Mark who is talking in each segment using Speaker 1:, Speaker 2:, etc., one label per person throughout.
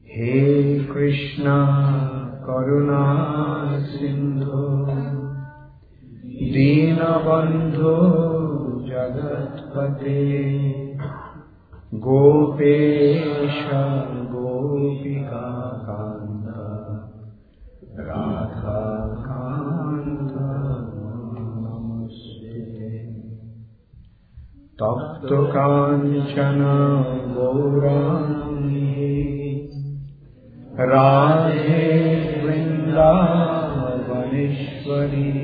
Speaker 1: He Krishna Karuna Sindhu Dinabandhu Jagatpate Gopesha Gopika Kanta Radha Kanta Namaste Tapto Kanchana Gaurani Radhe Vrindavaneshwari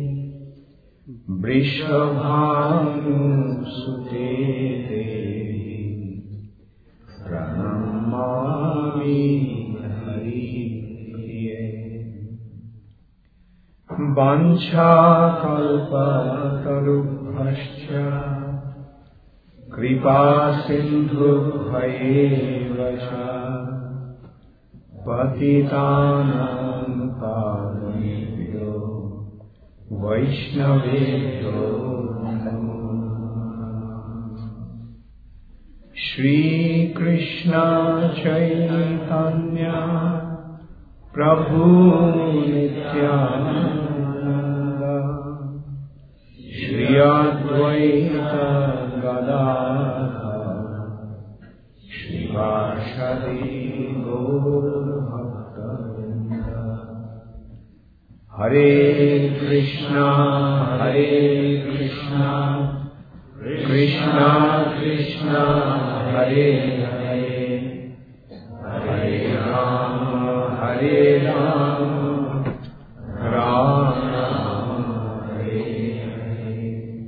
Speaker 1: Vrishabhanu Sute Devi Pranamami Hari Priye Vancha Kalpa Tarubhascha Kripa Sindhu Bhayevasha Patitanam Pavanebhyo Vaishnavebhyo Namo Namaha Shri Krishna Chaitanya Prabhu Nityananda Shri Advaita Gadadhar Shri Vashadi Hare Krishna, Krishna Krishna, Hare Hare, Hare Rama, Rama Rama, Hare Hare.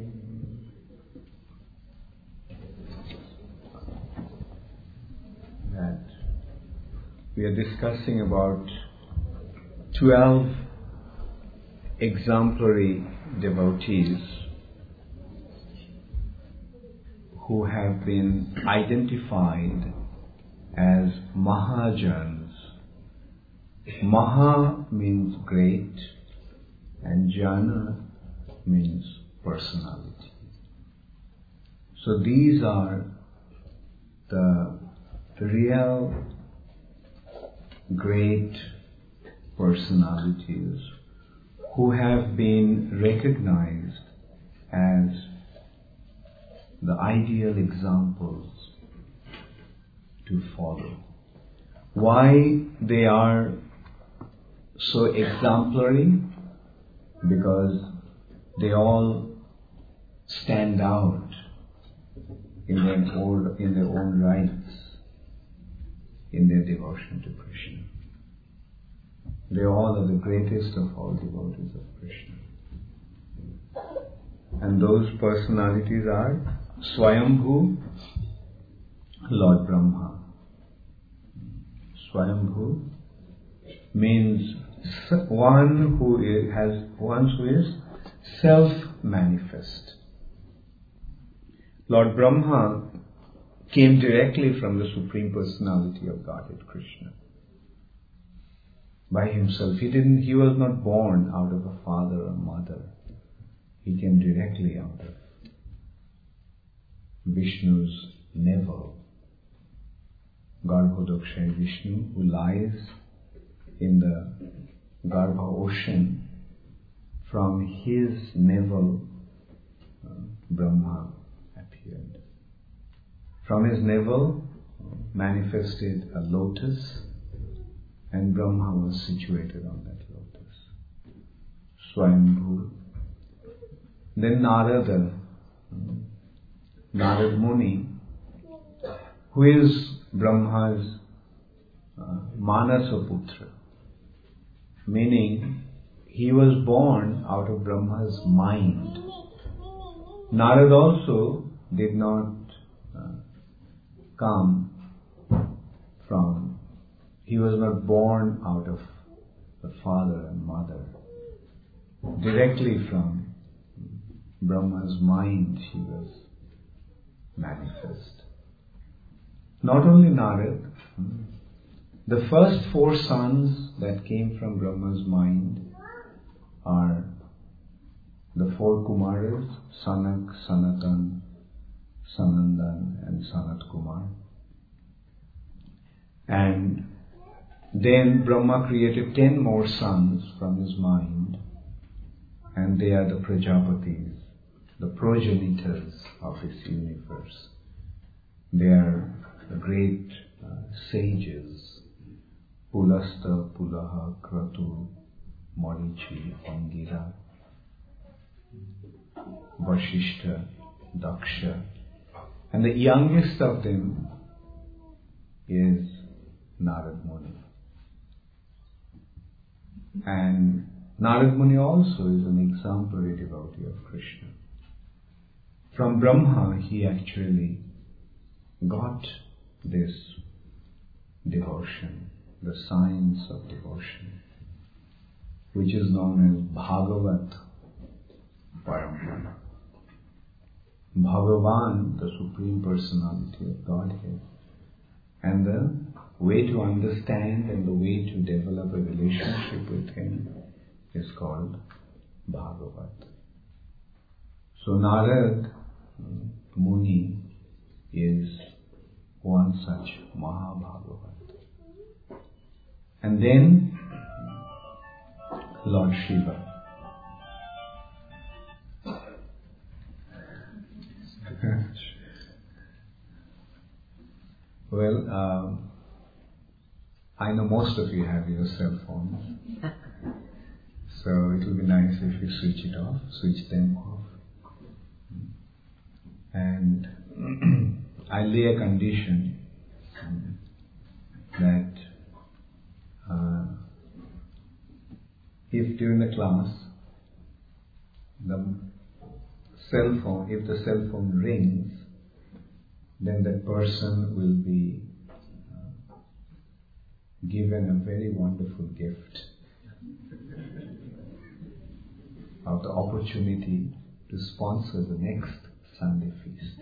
Speaker 1: That we are discussing about 12 exemplary devotees who have been identified as Mahajans. Maha means great and Jana means personality. So these are the real great personalities who have been recognized as the ideal examples to follow. Why they are so exemplary? Because they all stand out in their own rights in their devotion to Krishna. They all are the greatest of all devotees of Krishna. And those personalities are Swayambhu, Lord Brahma. Swayambhu means one who is self-manifest. Lord Brahma came directly from the Supreme Personality of Godhead, Krishna. By himself. He was not born out of a father or mother. He came directly out of Vishnu's navel. Garbhodakshaya Vishnu, who lies in the Garbha ocean, from his navel Brahma appeared. From his navel manifested a lotus, and Brahma was situated on that lotus. Swayambhu. Then Narada Muni, who is Brahma's Manasaputra, meaning he was born out of Brahma's mind. Narada also did not come from, he was not born out of the father and mother. Directly from Brahma's mind he was manifest. Not only Narada, the first 4 sons that came from Brahma's mind are the 4 Kumaras, Sanak, Sanatan, Sanandan and Sanat Kumar. And Then Brahma created 10 more sons from his mind, and they are the Prajapatis, the progenitors of this universe. They are the great sages, Pulasta, Pulaha, Kratu, Marichi, Angira, Vashishta, Daksha. And the youngest of them is Narad Muni. And Narad Muni also is an exemplary devotee of Krishna. From Brahma, he actually got this devotion, the science of devotion, which is known as Bhagavat Parampara. Bhagavan, the Supreme Personality of Godhead, and the way to understand and the way to develop a relationship with Him is called Bhagavat. So Narad Muni is one such Mahabhagavat. And then Lord Shiva. Well, I know most of you have your cell phones, so it will be nice if you switch them off. And I lay a condition that if during the class if the cell phone rings, then that person will be given a very wonderful gift of the opportunity to sponsor the next Sunday feast.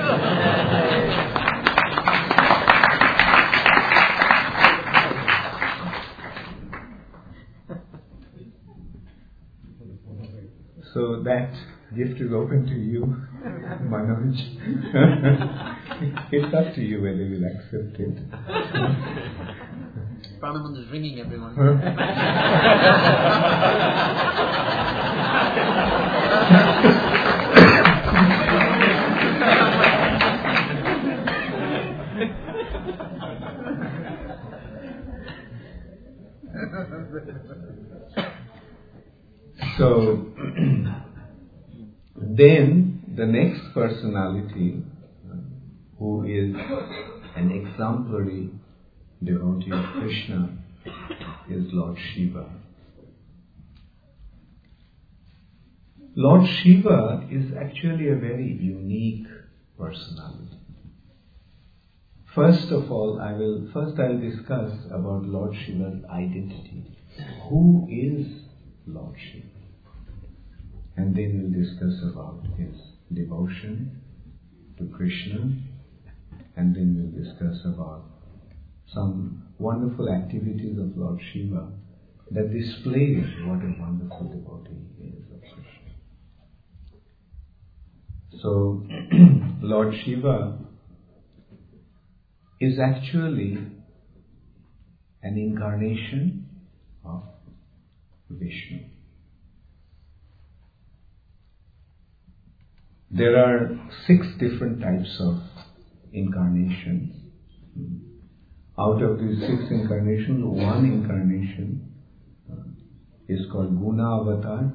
Speaker 1: So that gift is open to you, Manoj. It's up to you whether you will accept it.
Speaker 2: Pranaman is ringing everyone.
Speaker 1: So then the next personality who is an exemplary devotee of Krishna is Lord Shiva. Lord Shiva is actually a very unique personality. First of all, I'll discuss about Lord Shiva's identity. Who is Lord Shiva? And then we'll discuss about his devotion to Krishna, and then we'll discuss about some wonderful activities of Lord Shiva that displays what a wonderful devotee he is of Krishna. So, Lord Shiva is actually an incarnation of Vishnu. There are 6 different types of incarnations. Out of these 6 incarnations, one incarnation is called Guna Avatar,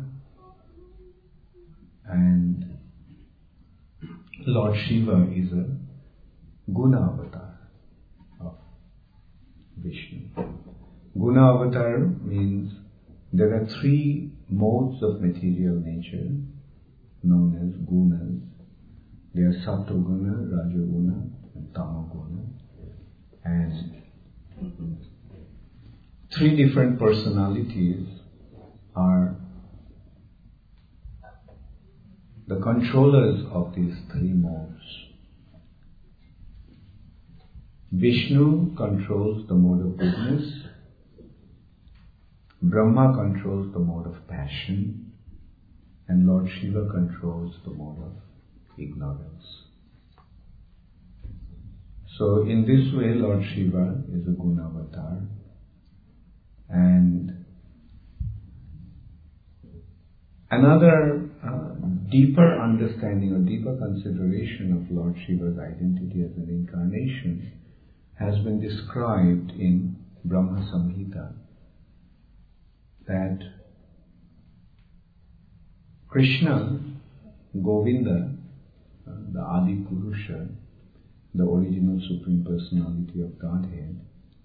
Speaker 1: and Lord Shiva is a Guna Avatar of Vishnu. Guna Avatar means there are 3 modes of material nature known as gunas. They are Sattva Guna, Raja Guna, and Tama Guna. And 3 different personalities are the controllers of these 3 modes. Vishnu controls the mode of goodness, Brahma controls the mode of passion, and Lord Shiva controls the mode of ignorance. So in this way, Lord Shiva is a Guna Avatar, And another deeper understanding or deeper consideration of Lord Shiva's identity as an incarnation has been described in Brahma Samhita, that Krishna, Govinda, the Adi Purusha, the original Supreme Personality of Godhead,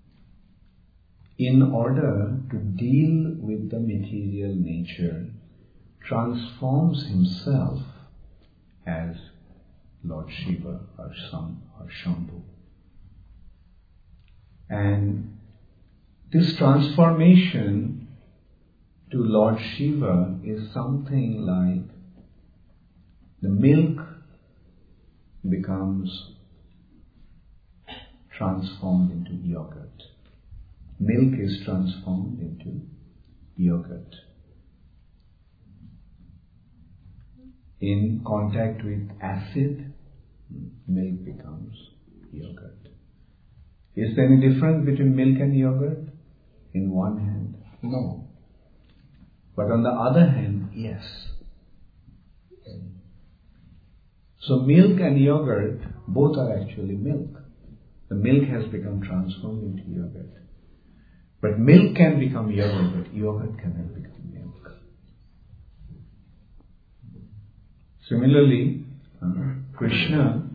Speaker 1: in order to deal with the material nature, transforms himself as Lord Shiva or Shambhu. And this transformation to Lord Shiva is something like the milk becomes transformed into yogurt. Milk is transformed into yogurt. In contact with acid, milk becomes yogurt. Is there any difference between milk and yogurt? In one hand, no. But on the other hand, yes. So milk and yogurt, both are actually milk. The milk has become transformed into yogurt. But milk can become yogurt, but yogurt cannot become milk. Similarly, Krishna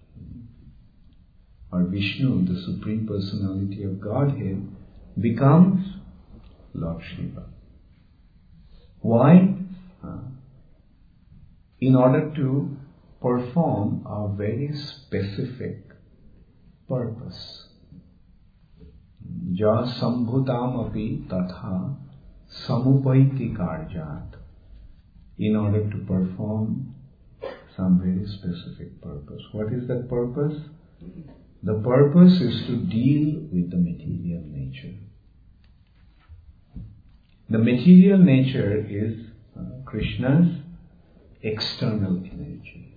Speaker 1: or Vishnu, the Supreme Personality of Godhead, becomes Lord Shiva. Why? In order to perform a very specific purpose. Ja sambhutam api tatha samupaiti karjat. In order to perform some very specific purpose. What is that purpose? The purpose is to deal with the material nature. The material nature is Krishna's external energy.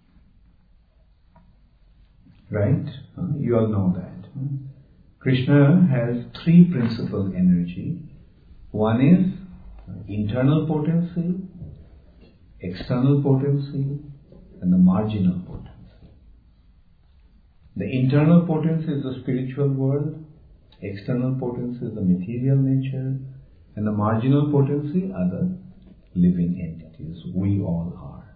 Speaker 1: Right? You all know that. Krishna has three principal energy. One is internal potency, external potency, and the marginal potency. The internal potency is the spiritual world, external potency is the material nature, and the marginal potency are the living entities. We all are.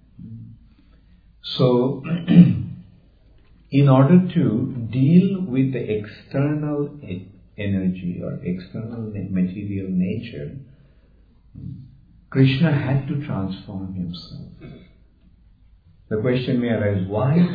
Speaker 1: So, in order to deal with the external energy or external material nature, Krishna had to transform himself. The question may arise, why?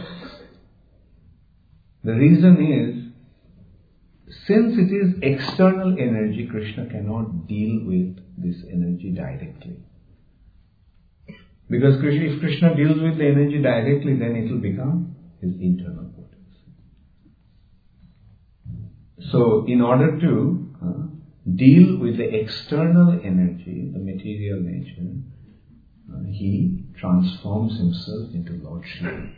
Speaker 1: The reason is, since it is external energy, Krishna cannot deal with this energy directly. Because if Krishna deals with the energy directly, then it will become his internal potency. So, in order to deal with the external energy, the material nature, he transforms himself into Lord Shiva.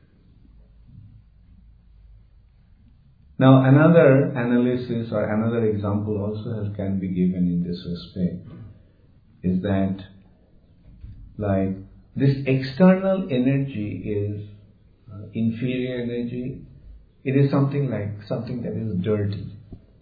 Speaker 1: Now, another analysis or another example also can be given in this respect is that, like, this external energy is inferior energy. It is something that is dirty.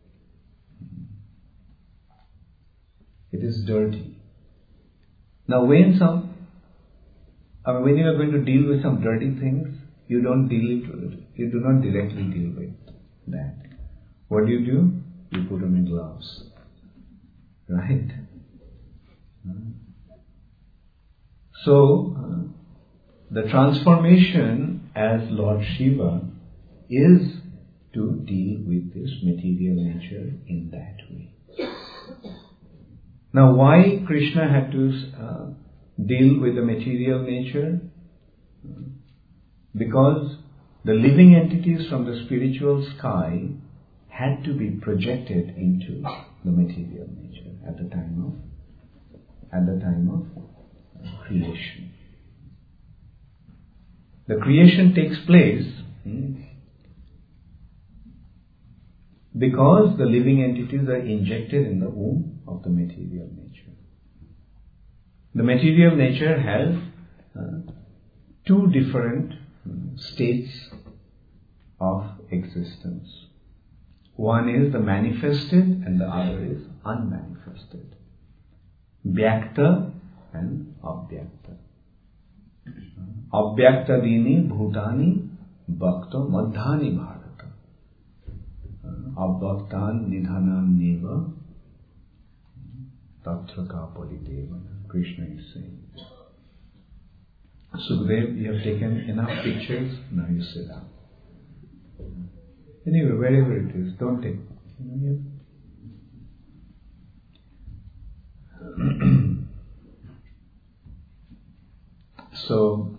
Speaker 1: It is dirty. Now, when you are going to deal with some dirty things, you do not directly deal with that. What do? You put them in gloves. Right? So, the transformation as Lord Shiva is to deal with this material nature in that way. Now, why Krishna had to deal with the material nature? Because the living entities from the spiritual sky had to be projected into the material nature at the time of creation. The creation takes place Because the living entities are injected in the womb of the material nature. The material nature has two different states of existence. One is the manifested and the other is unmanifested. Vyakta and Abhyakta. Abhyakta dini bhutani bhakta madhani bharata. Abhaktan nidhanan neva tatra ka paridevana. Krishna is saying. Sukhdev, you have taken enough pictures, now you sit down. Anyway, wherever it is, don't take. So,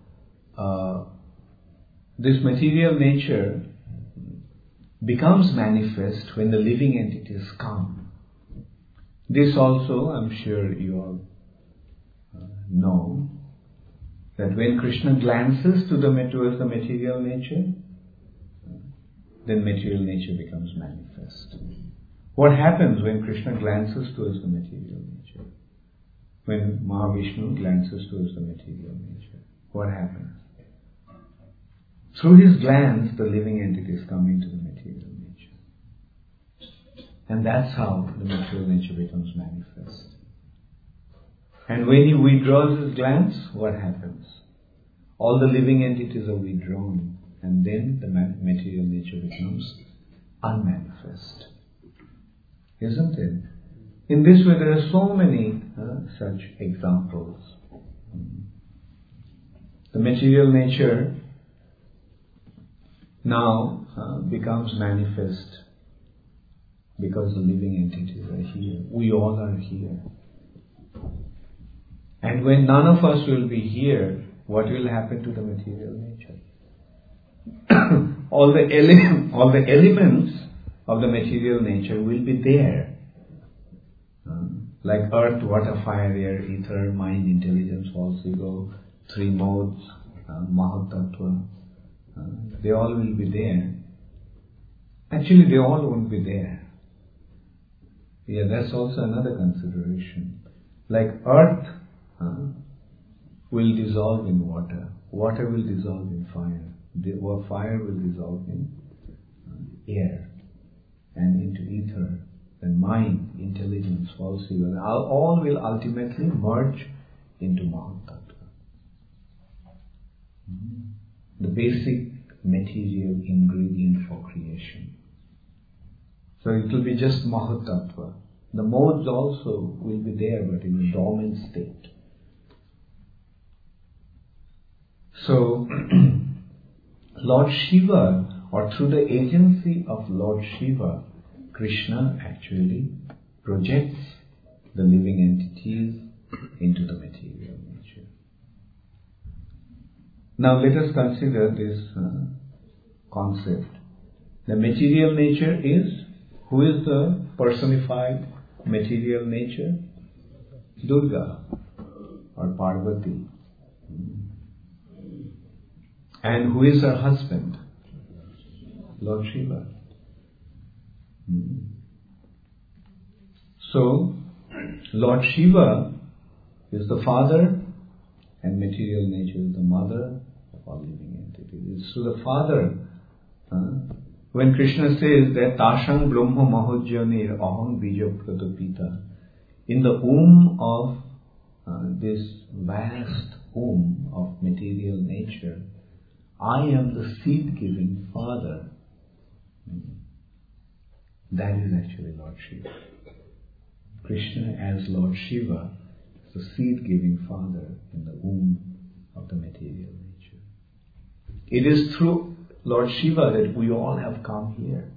Speaker 1: this material nature becomes manifest when the living entities come. This also, I'm sure you all know, that when Krishna glances towards the material nature, then material nature becomes manifest. What happens when Krishna glances towards the material nature? When Mahavishnu glances towards the material nature, what happens? Through his glance, the living entities come into the material nature. And that's how the material nature becomes manifest. And when he withdraws his glance, what happens? All the living entities are withdrawn, and then the material nature becomes unmanifest. Isn't it? In this way, there are so many such examples. The material nature now becomes manifest because the living entities are here. We all are here. And when none of us will be here, what will happen to the material nature? all the elements of the material nature will be there. Like earth, water, fire, air, ether, mind, intelligence, false ego, three modes, Mahatattva. They all will be there. Actually, they all won't be there. Yeah, that's also another consideration. Like earth will dissolve in water. Water will dissolve in fire. Fire will dissolve in air and into ether. Then mind, intelligence, false ego, all will ultimately merge into Mahatattva. The basic material ingredient for creation. So it will be just Mahatattva. The modes also will be there, but in a dormant state. So, Lord Shiva, or through the agency of Lord Shiva, Krishna actually projects the living entities into the material nature. Now let us consider this concept. The material nature is, who is the personified material nature? Durga or Parvati. And who is her husband? Lord Shiva. So, Lord Shiva is the father and material nature is the mother of all living entities. So the father, when Krishna says that Tashang Brahma Mahojyanir Aham Bija Pratapita, in the womb of this vast womb of material nature, I am the seed-giving father. That is actually Lord Shiva. Krishna as Lord Shiva is the seed-giving father in the womb of the material nature. It is through Lord Shiva that we all have come here.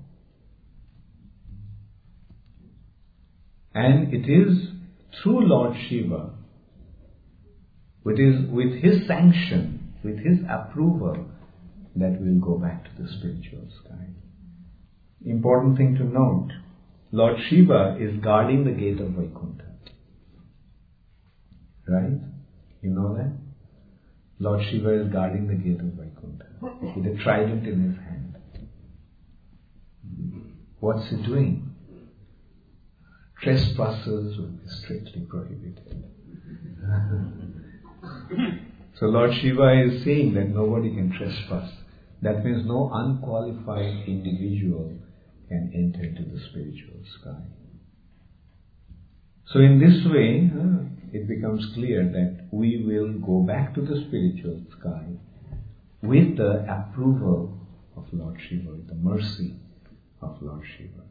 Speaker 1: And it is through Lord Shiva, with his sanction, with his approval, that we'll go back to the spiritual sky. Important thing to note, Lord Shiva is guarding the gate of Vaikuntha. Right? You know that? Lord Shiva is guarding the gate of Vaikuntha with a trident in his hand. what's he doing? Trespassers will be strictly prohibited. So Lord Shiva is saying that nobody can trespass. That means no unqualified individual can enter into the spiritual sky. So in this way, it becomes clear that we will go back to the spiritual sky with the approval of Lord Shiva, with the mercy of Lord Shiva.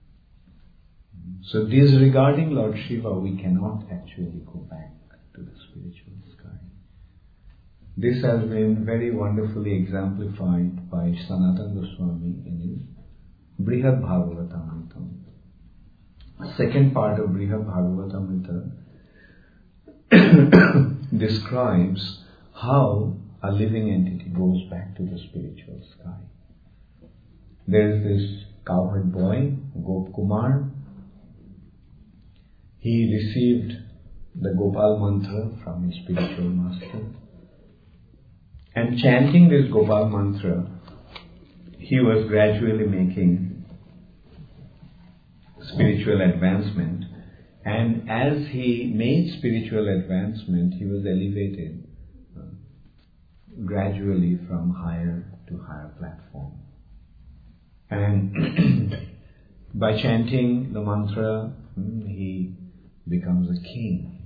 Speaker 1: So disregarding Lord Shiva, we cannot actually go back to the spiritual sky. This has been very wonderfully exemplified by Sanatana Goswami in his Brihad Bhagavatamrita. Second part of Brihad Bhagavatamrita describes how a living entity goes back to the spiritual sky. There is this cowherd boy, Gop Kumar. He received the Gopal mantra from his spiritual master. And chanting this Gopal mantra, he was gradually making spiritual advancement. And as he made spiritual advancement, he was elevated gradually from higher to higher platform. And by chanting the mantra, he becomes a king.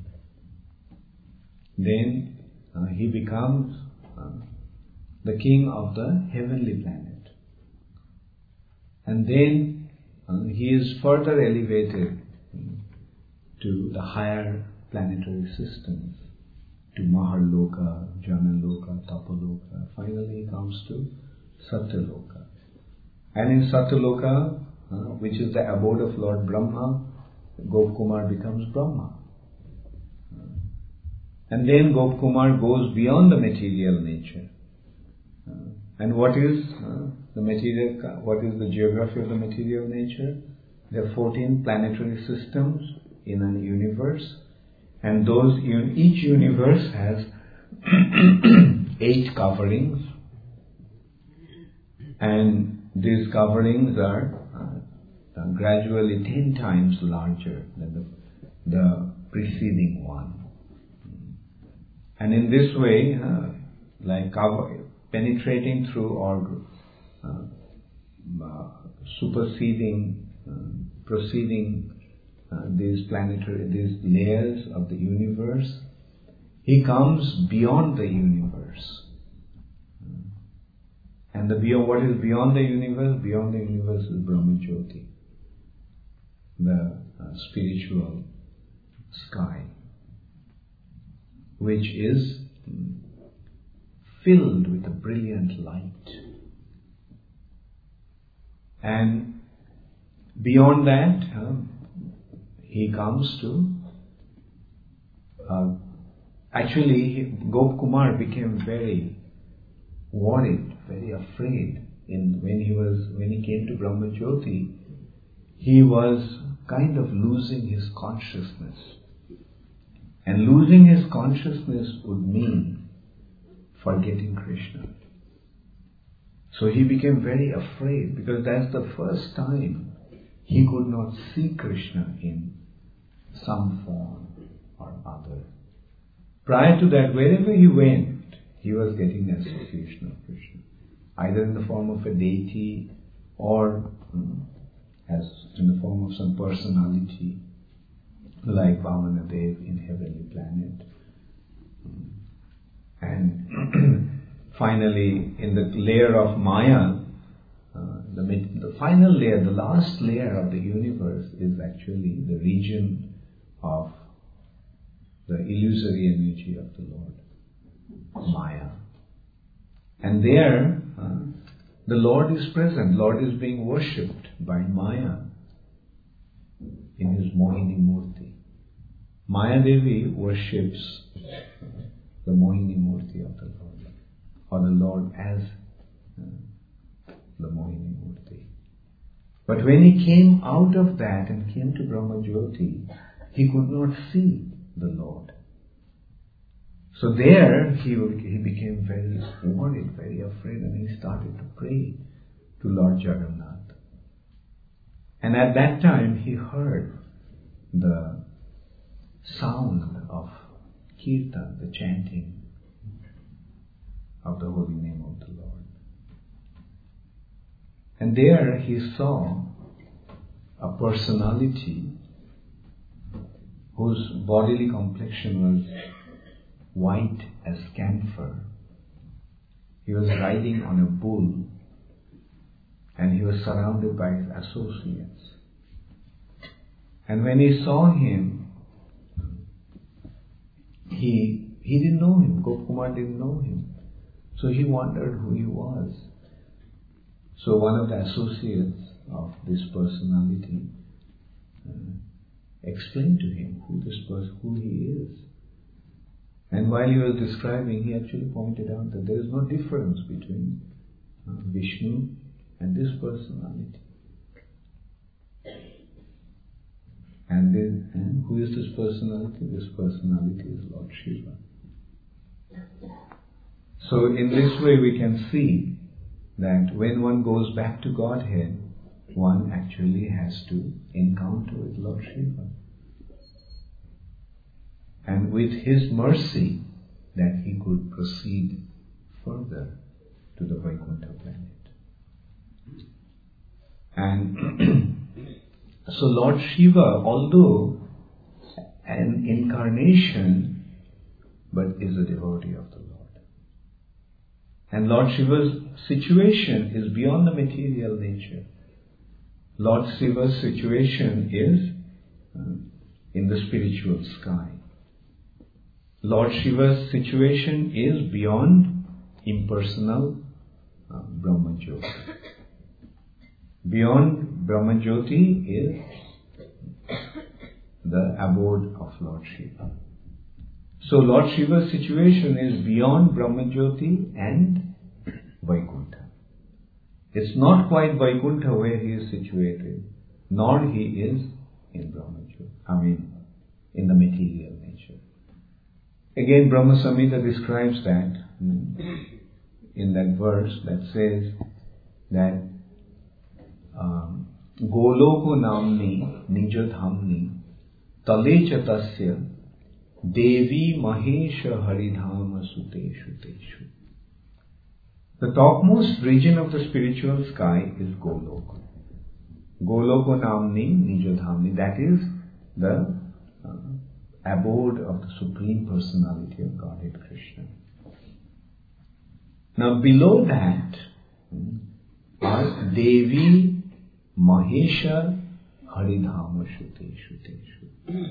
Speaker 1: Then he becomes the king of the heavenly planet. And then he is further elevated to the higher planetary systems, to Maharloka, Janaloka, Tapaloka. Finally he comes to Satyaloka. And in Satyaloka, which is the abode of Lord Brahma, Gop Kumar becomes Brahma. And then Gop Kumar goes beyond the material nature. And what is the material? What is the geography of the material nature? There are 14 planetary systems in a universe, and each universe has 8 coverings, and these coverings are gradually 10 times larger than the preceding one. And in this way, penetrating through or proceeding these layers of the universe, he comes beyond the universe. And what is beyond the universe? Beyond the universe is Brahma Jyoti, the spiritual sky, which is filled with a brilliant light. And beyond that, he comes to Gop Kumar became very worried, very afraid. When he came to Brahma Jyoti, he was kind of losing his consciousness. And losing his consciousness would mean forgetting Krishna. So he became very afraid, because that's the first time he could not see Krishna in some form or other. Prior to that, wherever he went, he was getting the association of Krishna, either in the form of a deity or as in the form of some personality like Vamanadev in heavenly planet. And finally, in the layer of Maya, the final layer, the last layer of the universe is actually the region of the illusory energy of the Lord, Maya. And there, the Lord is present. Lord is being worshipped by Maya in his Mohini Murti. Maya Devi worships the Mohini Murti of the Lord, or the Lord as the Mohini Murti. But when he came out of that and came to Brahma Jyoti, he could not see the Lord. So there he became very worried, very afraid, and he started to pray to Lord Jagannath. And at that time he heard the sound of kirtan, the chanting of the holy name of the Lord. And there he saw a personality whose bodily complexion was white as camphor. He was riding on a bull and he was surrounded by his associates. And when he saw him, he didn't know him. Gopkumar didn't know him. So he wondered who he was. So one of the associates of this personality explained to him who he is. And while he was describing, he actually pointed out that there is no difference between Vishnu and this personality. And who is this personality? This personality is Lord Shiva. So in this way we can see that when one goes back to Godhead, one actually has to encounter with Lord Shiva. And with his mercy, that he could proceed further to the Vaikuntha planet. And so Lord Shiva, although an incarnation, but is a devotee of the Lord. And Lord Shiva's situation is beyond the material nature. Lord Shiva's situation is in the spiritual sky. Lord Shiva's situation is beyond impersonal Brahmajyoti. Beyond Brahmajyoti is the abode of Lord Shiva. So Lord Shiva's situation is beyond Brahmajyoti and Vaikuntha. It's not quite Vaikuntha where he is situated, nor he is in Brahmajyoti, in the material nature. Again, Brahma Samhita describes that in that verse that says that Goloko namni nijadhamni talecha tasya devi mahesha haridhama suteshu teshu. The topmost region of the spiritual sky is Golok. Goloko namni nijadhamni, that is the abode of the Supreme Personality of Godhead Krishna. Now below that are Devi Mahesha Haridhama Shute.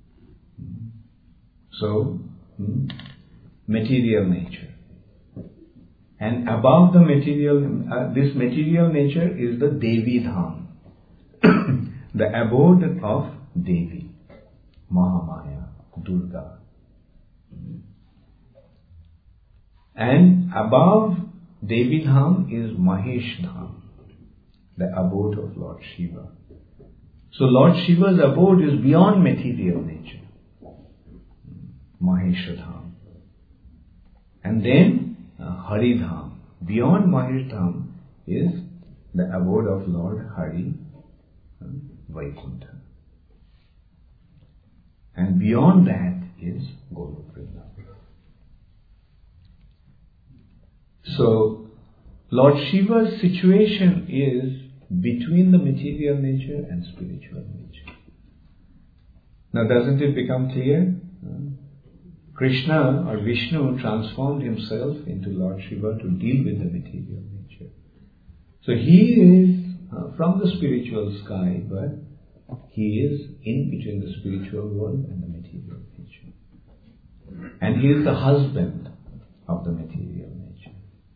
Speaker 1: So, material nature. And above the material, this material nature is the Devi Dham, the abode of Devi, Mahamaya, Durga. And above Devi Dham is Mahesh Dham, the abode of Lord Shiva. So Lord Shiva's abode is beyond material nature, Mahesha Dham. And then Haridham. Beyond Mahesh Dham is the abode of Lord Hari, Vaikuntha. And beyond that is Golok Vrindavan. So, Lord Shiva's situation is between the material nature and spiritual nature. Now, doesn't it become clear? Krishna or Vishnu transformed himself into Lord Shiva to deal with the material nature. So he is from the spiritual sky, but he is in between the spiritual world and the material nature. And he is the husband of the material nature.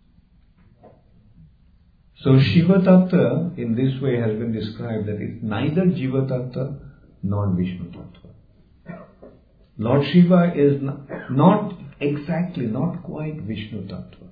Speaker 1: So Shiva Tattva in this way has been described that it's neither Jiva Tattva nor Vishnu Tattva. Lord Shiva is not quite Vishnu Tattva.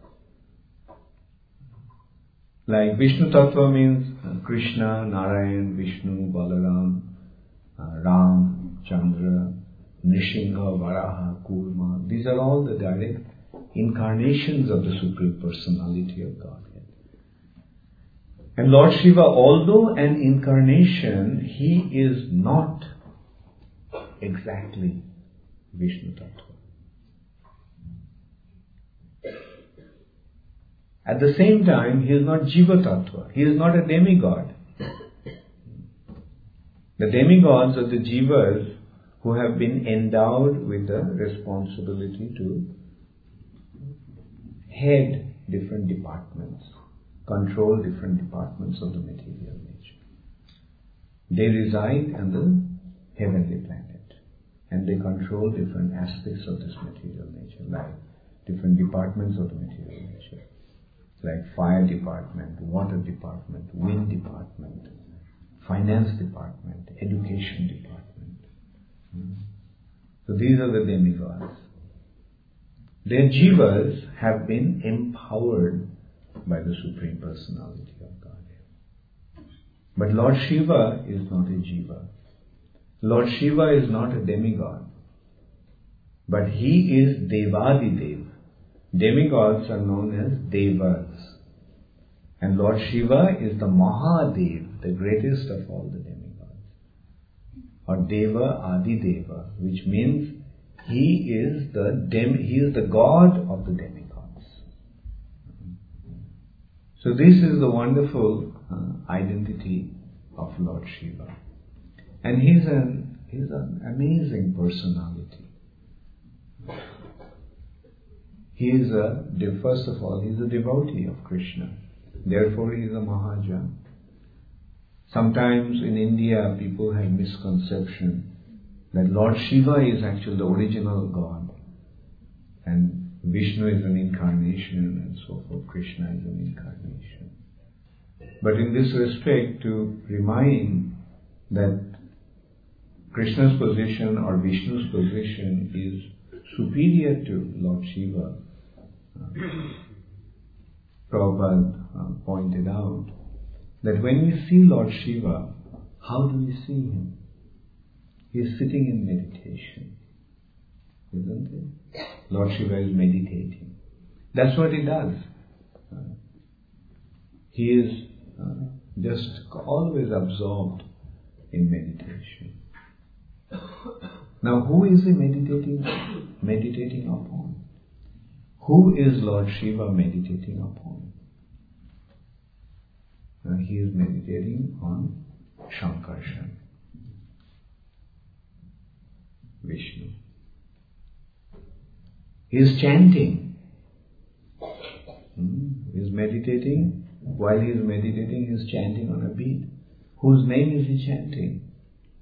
Speaker 1: Like Vishnu Tattva means Krishna, Narayan, Vishnu, Balaram, Ram, Chandra, Nrisingha, Varaha, Kurma. These are all the direct incarnations of the Supreme Personality of Godhead. And Lord Shiva, although an incarnation, he is not exactly Vishnu Tattva. At the same time, he is not Jiva Tattva. He is not a demigod. The demigods are the Jivas who have been endowed with the responsibility to head different departments, control different departments of the material nature. They reside on the heavenly planet and they control different aspects of this material nature, like different departments of the material nature, like fire department, water department, wind department, finance department, education department. So these are the demigods. Their jivas have been empowered by the Supreme Personality of Godhead. But Lord Shiva is not a jiva. Lord Shiva is not a demigod. But he is Devadidev. Demigods are known as Devas. And Lord Shiva is the Mahadev, the greatest of all the demigods. Or Deva Adideva, which means he is the God of the demigods. So this is the wonderful identity of Lord Shiva. And he's an amazing personality. First of all, he's a devotee of Krishna. Therefore, he is a Mahajan. Sometimes in India, people have misconception that Lord Shiva is actually the original God and Vishnu is an incarnation and so forth, Krishna is an incarnation. But in this respect, to remind that Krishna's position or Vishnu's position is superior to Lord Shiva, Prabhupada pointed out that when we see Lord Shiva, how do we see him? He is sitting in meditation, isn't it? Lord Shiva is meditating. That's what he does. He is just always absorbed in meditation. Now, who is he meditating upon? Who is Lord Shiva meditating upon? He is meditating on Shankarshan, Vishnu. He is chanting. He is meditating. While he is meditating, he is chanting on a beat. Whose name is he chanting?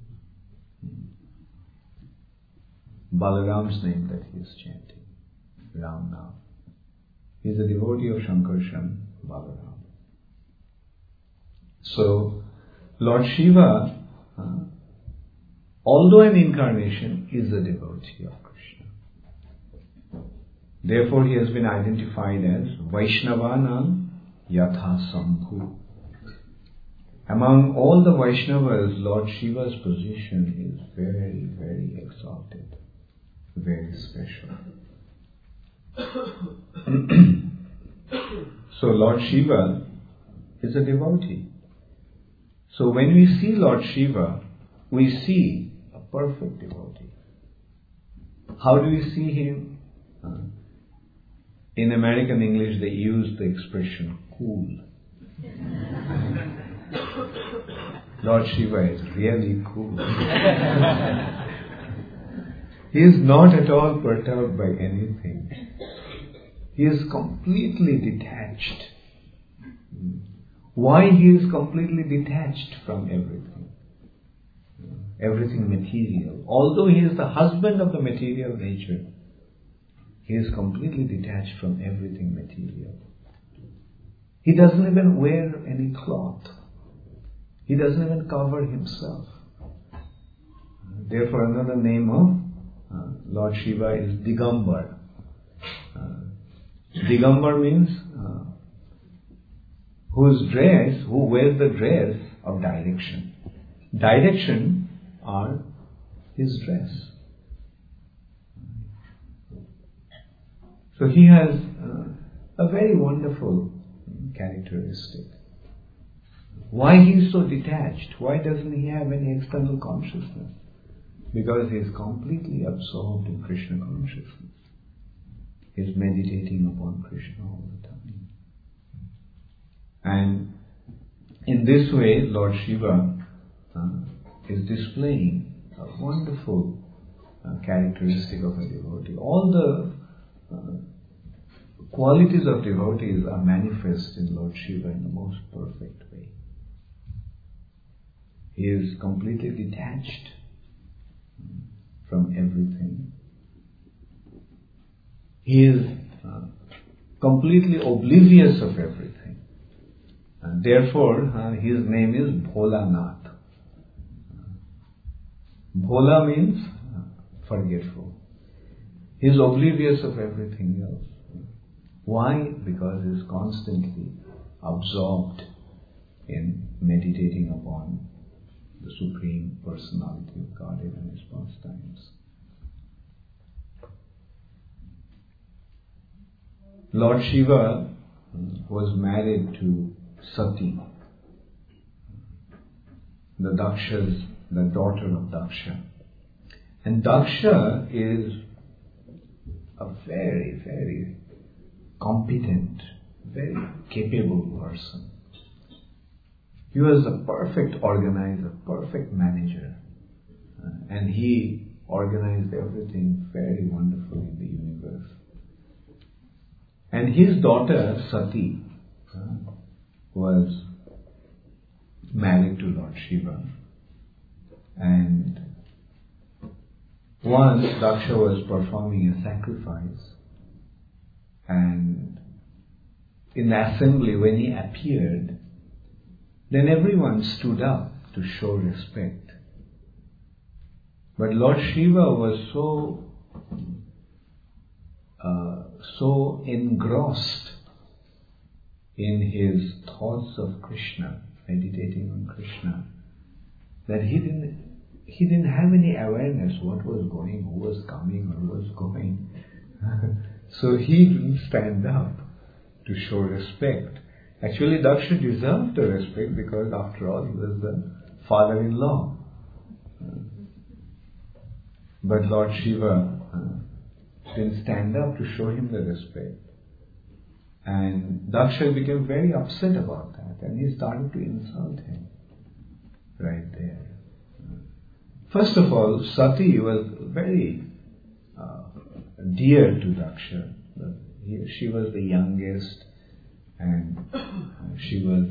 Speaker 1: Balaram's name that he is chanting. Ram Nam. He is a devotee of Shankarshan, Balaram. So, Lord Shiva, although an incarnation, is a devotee of Krishna. Therefore, he has been identified as Vaishnavanam Yatha Sambhu. Among all the Vaishnavas, Lord Shiva's position is very, very exalted, very special. So, Lord Shiva is a devotee. So when we see Lord Shiva, we see a perfect devotee. How do we see him? In American English, they use the expression cool. Lord Shiva is really cool. He is not at all perturbed by anything. He is completely detached. Why he is completely detached from everything? Everything material. Although he is the husband of the material nature, he is completely detached from everything material. He doesn't even wear any cloth. He doesn't even cover himself. Therefore, another name of Lord Shiva is Digambar. Digambar means who wears the dress of direction. Direction are his dress. So he has a very wonderful characteristic. Why he is so detached? Why doesn't he have any external consciousness? Because he is completely absorbed in Krishna consciousness. He is meditating upon Krishna all the time. And in this way, Lord Shiva is displaying a wonderful characteristic of a devotee. All the qualities of devotees are manifest in Lord Shiva in the most perfect way. He is completely detached from everything. He is completely oblivious of everything. And therefore, his name is Bholanath. Bhola means forgetful. He is oblivious of everything else. Why? Because he is constantly absorbed in meditating upon the Supreme Personality of Godhead and His pastimes. Lord Shiva was married to Sati, the daughter of Daksha. And Daksha is a very, very competent, very capable person. He was a perfect organizer, perfect manager. And he organized everything very wonderfully in the universe. And his daughter, Sati, was married to Lord Shiva. And once Daksha was performing a sacrifice, and in the assembly when he appeared, then everyone stood up to show respect. But Lord Shiva was so engrossed in his thoughts of Krishna, meditating on Krishna, that he didn't have any awareness what was going, who was coming or who was going. So he didn't stand up to show respect. Actually, Daksha deserved the respect because after all he was the father-in-law. But Lord Shiva didn't stand up to show him the respect. And Daksha became very upset about that, and he started to insult him right there. First of all, Sati was very dear to Daksha. She was the youngest, and she was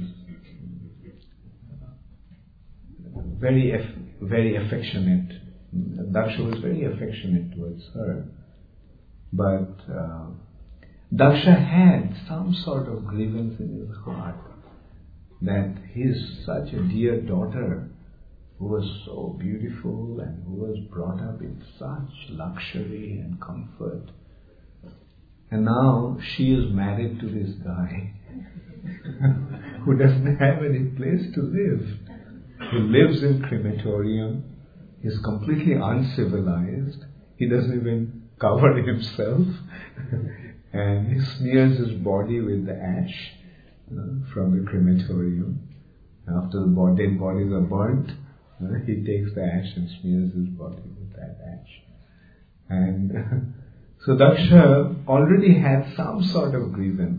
Speaker 1: very affectionate. Daksha was very affectionate towards her. But Daksha had some sort of grievance in his heart that his such a dear daughter, who was so beautiful and who was brought up in such luxury and comfort, and now she is married to this guy who doesn't have any place to live. He lives in crematorium. He's completely uncivilized. He doesn't even cover himself. And he smears his body with the ash from the crematorium. After the dead bodies are burnt, he takes the ash and smears his body with that ash. And so Daksha already had some sort of grievance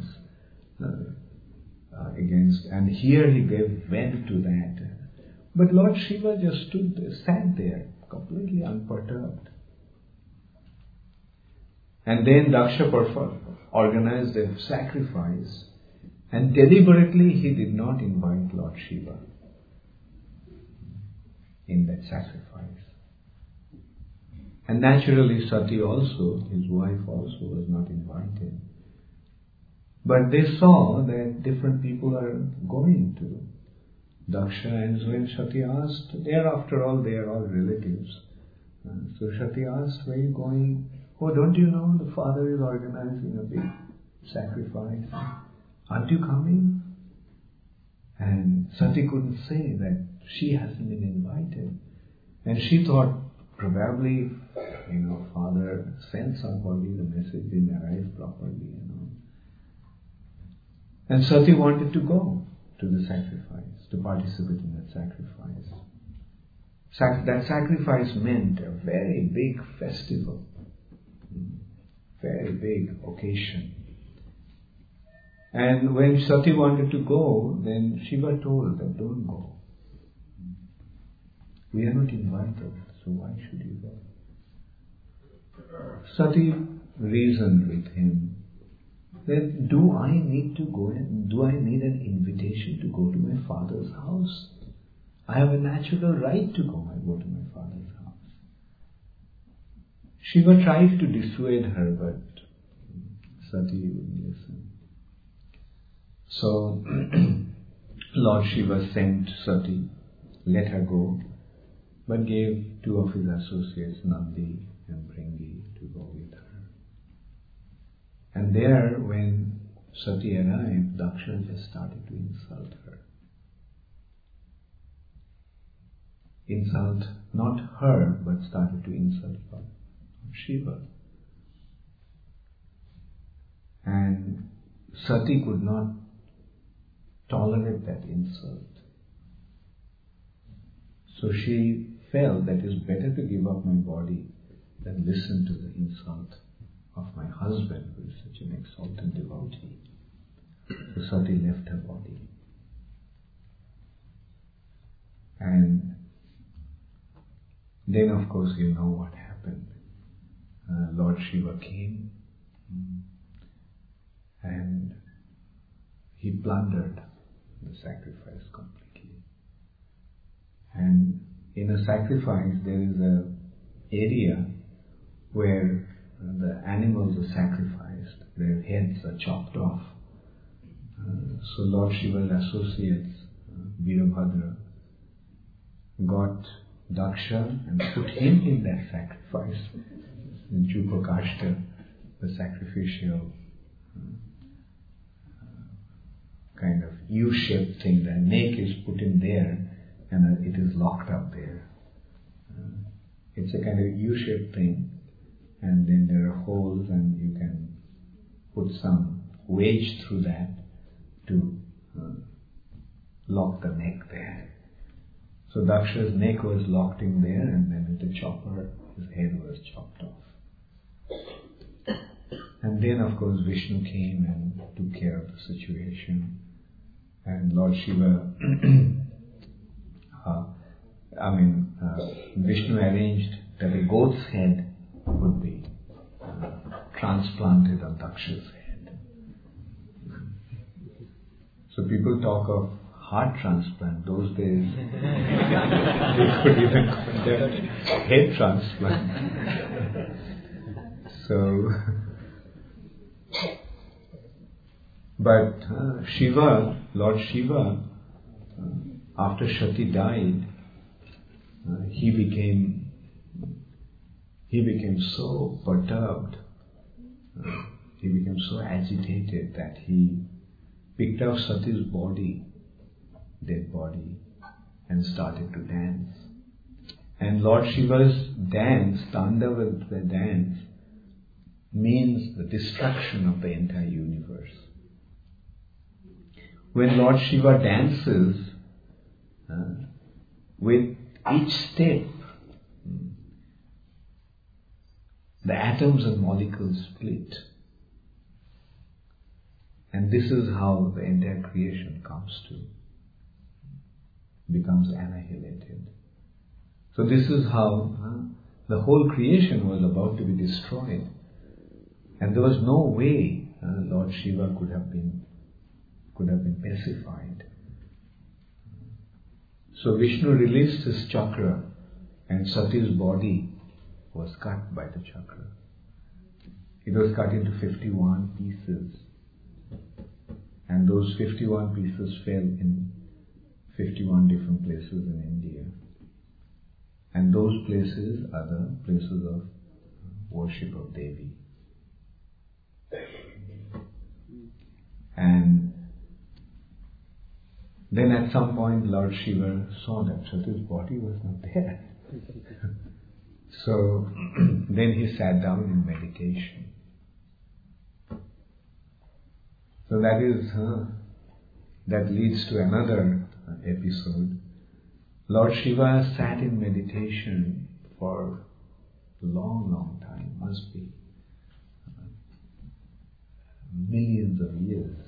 Speaker 1: against, and here he gave vent to that. But Lord Shiva just sat there, completely unperturbed. And then Daksha organized a sacrifice, and deliberately he did not invite Lord Shiva in that sacrifice. And naturally Sati also, his wife also, was not invited. But they saw that different people are going to Daksha, and so when Sati asked, they are all relatives. So Sati asked, where are you going? Oh, don't you know the father is organizing a big sacrifice? Aren't you coming? And Sati couldn't say that she hasn't been invited. And she thought probably, father sent somebody, the message didn't arrive properly, And Sati wanted to go. to the sacrifice, to participate in that sacrifice. That sacrifice meant a very big festival, very big occasion. And when Sati wanted to go, then Shiva told them, don't go. We are not invited, so why should you go? Sati reasoned with him that, do I need to go and do I need an invitation to go to my father's house? I have a natural right to go to my father's house. Shiva tried to dissuade her, but Sati wouldn't listen. So Lord Shiva sent Sati, let her go, but gave two of his associates, Nandi and Bringi, to go with her. And there, when Sati arrived, Daksha just started to insult her. Insult not her, but started to insult Shiva. And Sati could not tolerate that insult. So she felt that it's better to give up my body than listen to the insult of my husband, who is such an exalted devotee. So Sati left her body. And then, of course, you know what happened. Lord Shiva came and he plundered the sacrifice completely. And in a sacrifice, there is an area where the animals are sacrificed, their heads are chopped off. So Lord Shiva's associates, Virabhadra, got Daksha and put him in that sacrifice. In Chupakashta, the sacrificial kind of U-shaped thing, the neck is put in there and it is locked up there. It's a kind of U-shaped thing, and then there are holes and you can put some wedge through that to lock the neck there. So Daksha's neck was locked in there, and then with the chopper his head was chopped off. And then of course Vishnu came and took care of the situation, and Lord Shiva Vishnu arranged that a goat's head would be transplanted on Daksha's head. So people talk of heart transplant. Those days they could even conduct head transplant. So, but Lord Shiva, after Sati died, he became so perturbed, he became so agitated that he picked up Sati's dead body, and started to dance. And Lord Shiva's dance, Tandava dance, means the destruction of the entire universe. When Lord Shiva dances, with each step, the atoms and molecules split. And this is how the entire creation becomes annihilated. So this is how the whole creation was about to be destroyed. And there was no way Lord Shiva could have been pacified. So Vishnu released his chakra, and Sati's body was cut by the chakra. It was cut into 51 pieces. And those 51 pieces fell in 51 different places in India. And those places are the places of worship of Devi. And then at some point Lord Shiva saw that Sati's body was not there. So then he sat down in meditation. So that is that leads to another episode. Lord Shiva sat in meditation for a long time, must be millions of years.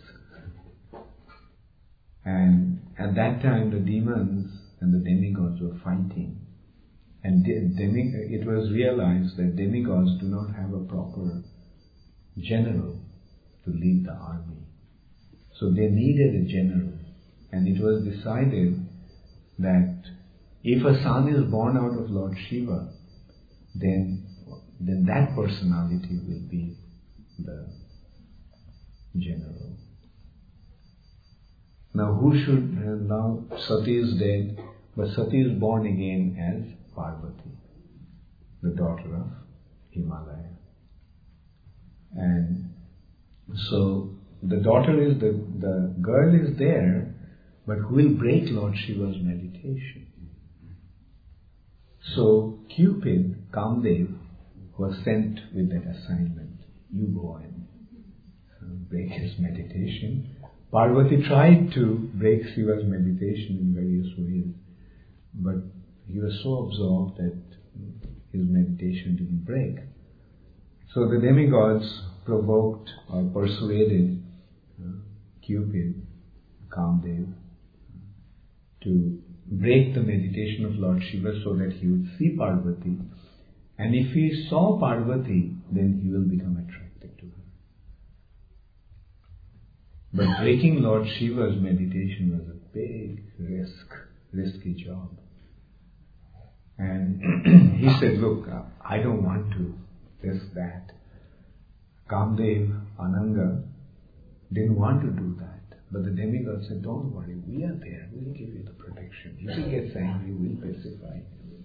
Speaker 1: And at that time the demons and the demigods were fighting. And it was realized that demigods do not have a proper general to lead the army. So they needed a general. And it was decided that if a son is born out of Lord Shiva, then that personality will be the general. Now now Sati is dead, but Sati is born again as Parvati, the daughter of Himalaya. And so the daughter is, the girl is there, but who will break Lord Shiva's meditation? So Cupid, Kamdev, was sent with that assignment. You go and break his meditation. Parvati tried to break Shiva's meditation in various ways, but he was so absorbed that his meditation didn't break. So the demigods provoked or persuaded Cupid, Kamdev, to break the meditation of Lord Shiva so that he would see Parvati. And if he saw Parvati, then he will become attracted to her. But breaking Lord Shiva's meditation was a big risky job. And he said, look, I don't want to risk that. Kamdev, Ananga didn't want to do that. But the demigod said, don't worry, we are there, we'll give you the protection. If he gets angry, we'll pacify him.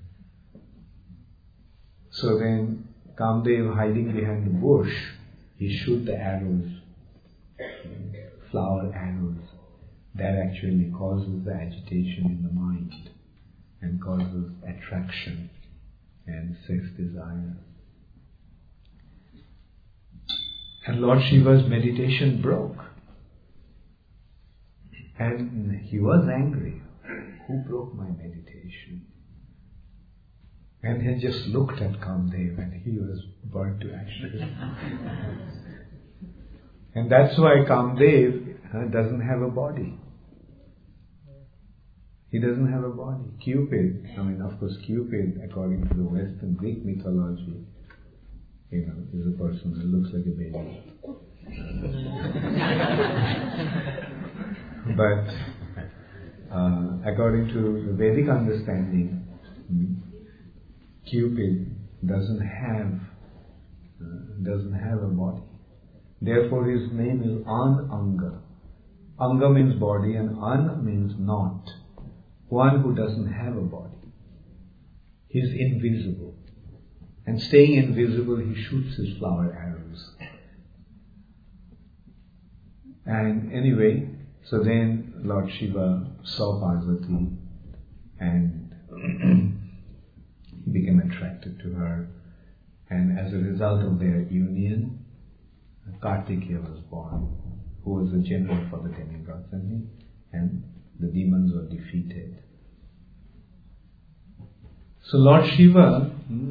Speaker 1: So then Kamdev, hiding behind the bush, he shoot the arrows, flower arrows, that actually causes the agitation in the mind and causes attraction and sex desire. And Lord Shiva's meditation broke. And he was angry. Who broke my meditation? And he just looked at Kamdev and he was burnt to ashes. And that's why Kamdev doesn't have a body. He doesn't have a body. Cupid, of course Cupid, according to the Western Greek mythology, is a person who looks like a baby. But according to the Vedic understanding, Cupid doesn't have a body. Therefore, his name is Ananga. Anga means body, and An means not. One who doesn't have a body. He's invisible. And staying invisible, he shoots his flower arrows. And anyway, so then Lord Shiva saw Parvati and he became attracted to her. And as a result of their union, Kartikeya was born, who was the general for the demigods, and the demons were defeated. So Lord Shiva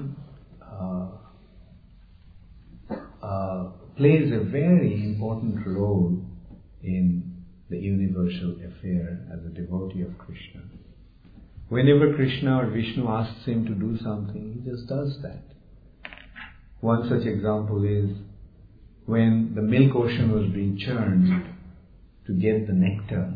Speaker 1: plays a very important role in the universal affair as a devotee of Krishna. Whenever Krishna or Vishnu asks him to do something, he just does that. One such example is when the milk ocean was being churned to get the nectar.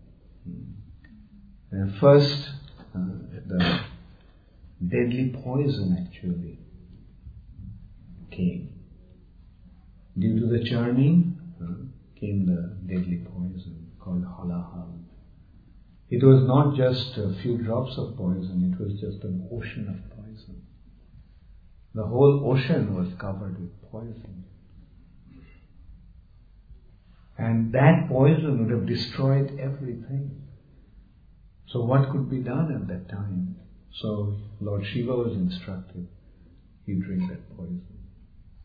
Speaker 1: And first, the deadly poison actually came. Due to the churning, came the deadly poison called halahal. It was not just a few drops of poison, it was just an ocean of poison. The whole ocean was covered with poison. And that poison would have destroyed everything. So what could be done at that time? So Lord Shiva was instructed, you drink that poison.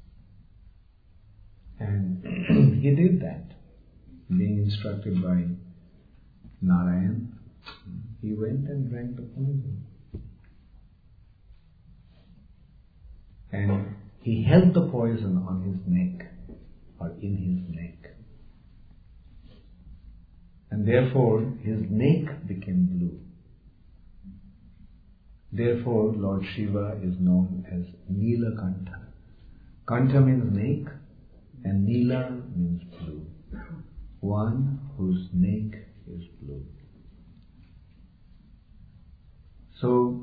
Speaker 1: And he did that, being instructed by Narayan, he went and drank the poison. And he held the poison on his neck, or in his neck. And therefore his neck became blue. Therefore Lord Shiva is known as Nilakantha. Kantha means neck and Nila means blue. One whose neck is blue. So,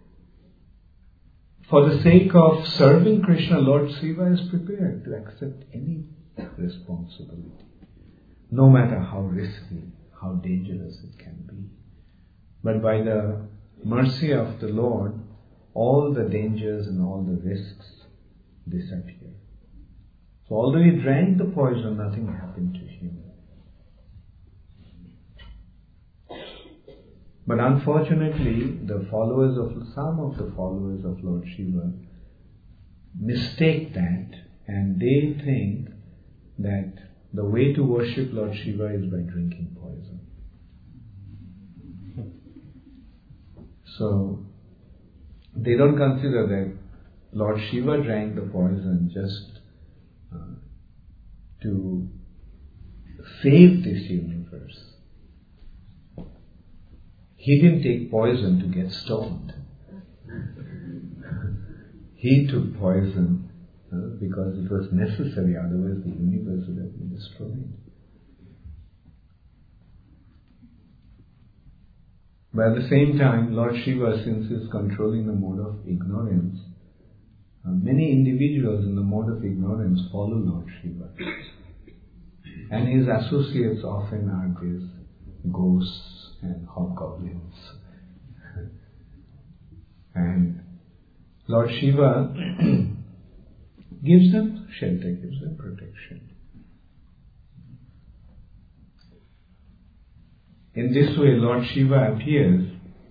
Speaker 1: for the sake of serving Krishna, Lord Shiva is prepared to accept any responsibility, no matter how risky, how dangerous it can be. But by the mercy of the Lord, all the dangers and all the risks disappear. So although he drank the poison, nothing happened to him. But unfortunately, some of the followers of Lord Shiva mistake that, and they think that the way to worship Lord Shiva is by drinking poison. So they don't consider that Lord Shiva drank the poison just to save this universe. He didn't take poison to get stoned. He took poison because it was necessary, otherwise the universe would have been destroyed. But at the same time, Lord Shiva, since he is controlling the mode of ignorance, many individuals in the mode of ignorance follow Lord Shiva. And his associates often are these ghosts and hobgoblins. And Lord Shiva gives them shelter, gives them protection. In this way, Lord Shiva appears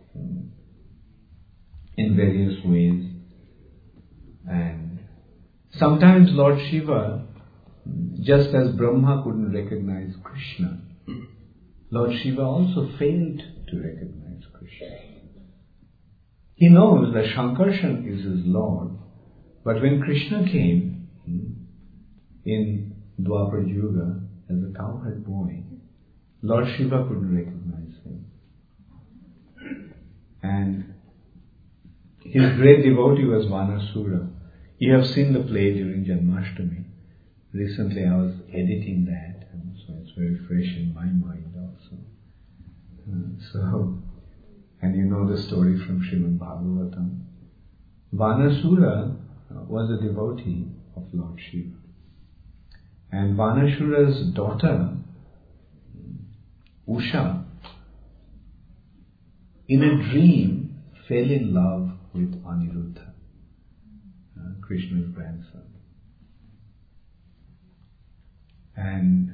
Speaker 1: in various ways. And sometimes Lord Shiva, just as Brahma couldn't recognize Krishna, Lord Shiva also failed to recognize Krishna. He knows that Shankarshan is his Lord, but when Krishna came in Dwapar Yuga as a cowherd boy, Lord Shiva couldn't recognize him. And his great devotee was Vanasura. You have seen the play during Janmashtami. Recently I was editing that, and so it's very fresh in my mind also. And you know the story from Srimad Bhagavatam. Vanasura was a devotee of Lord Shiva. And Vanasura's daughter, Usha, in a dream fell in love with Aniruddha, Krishna's grandson. And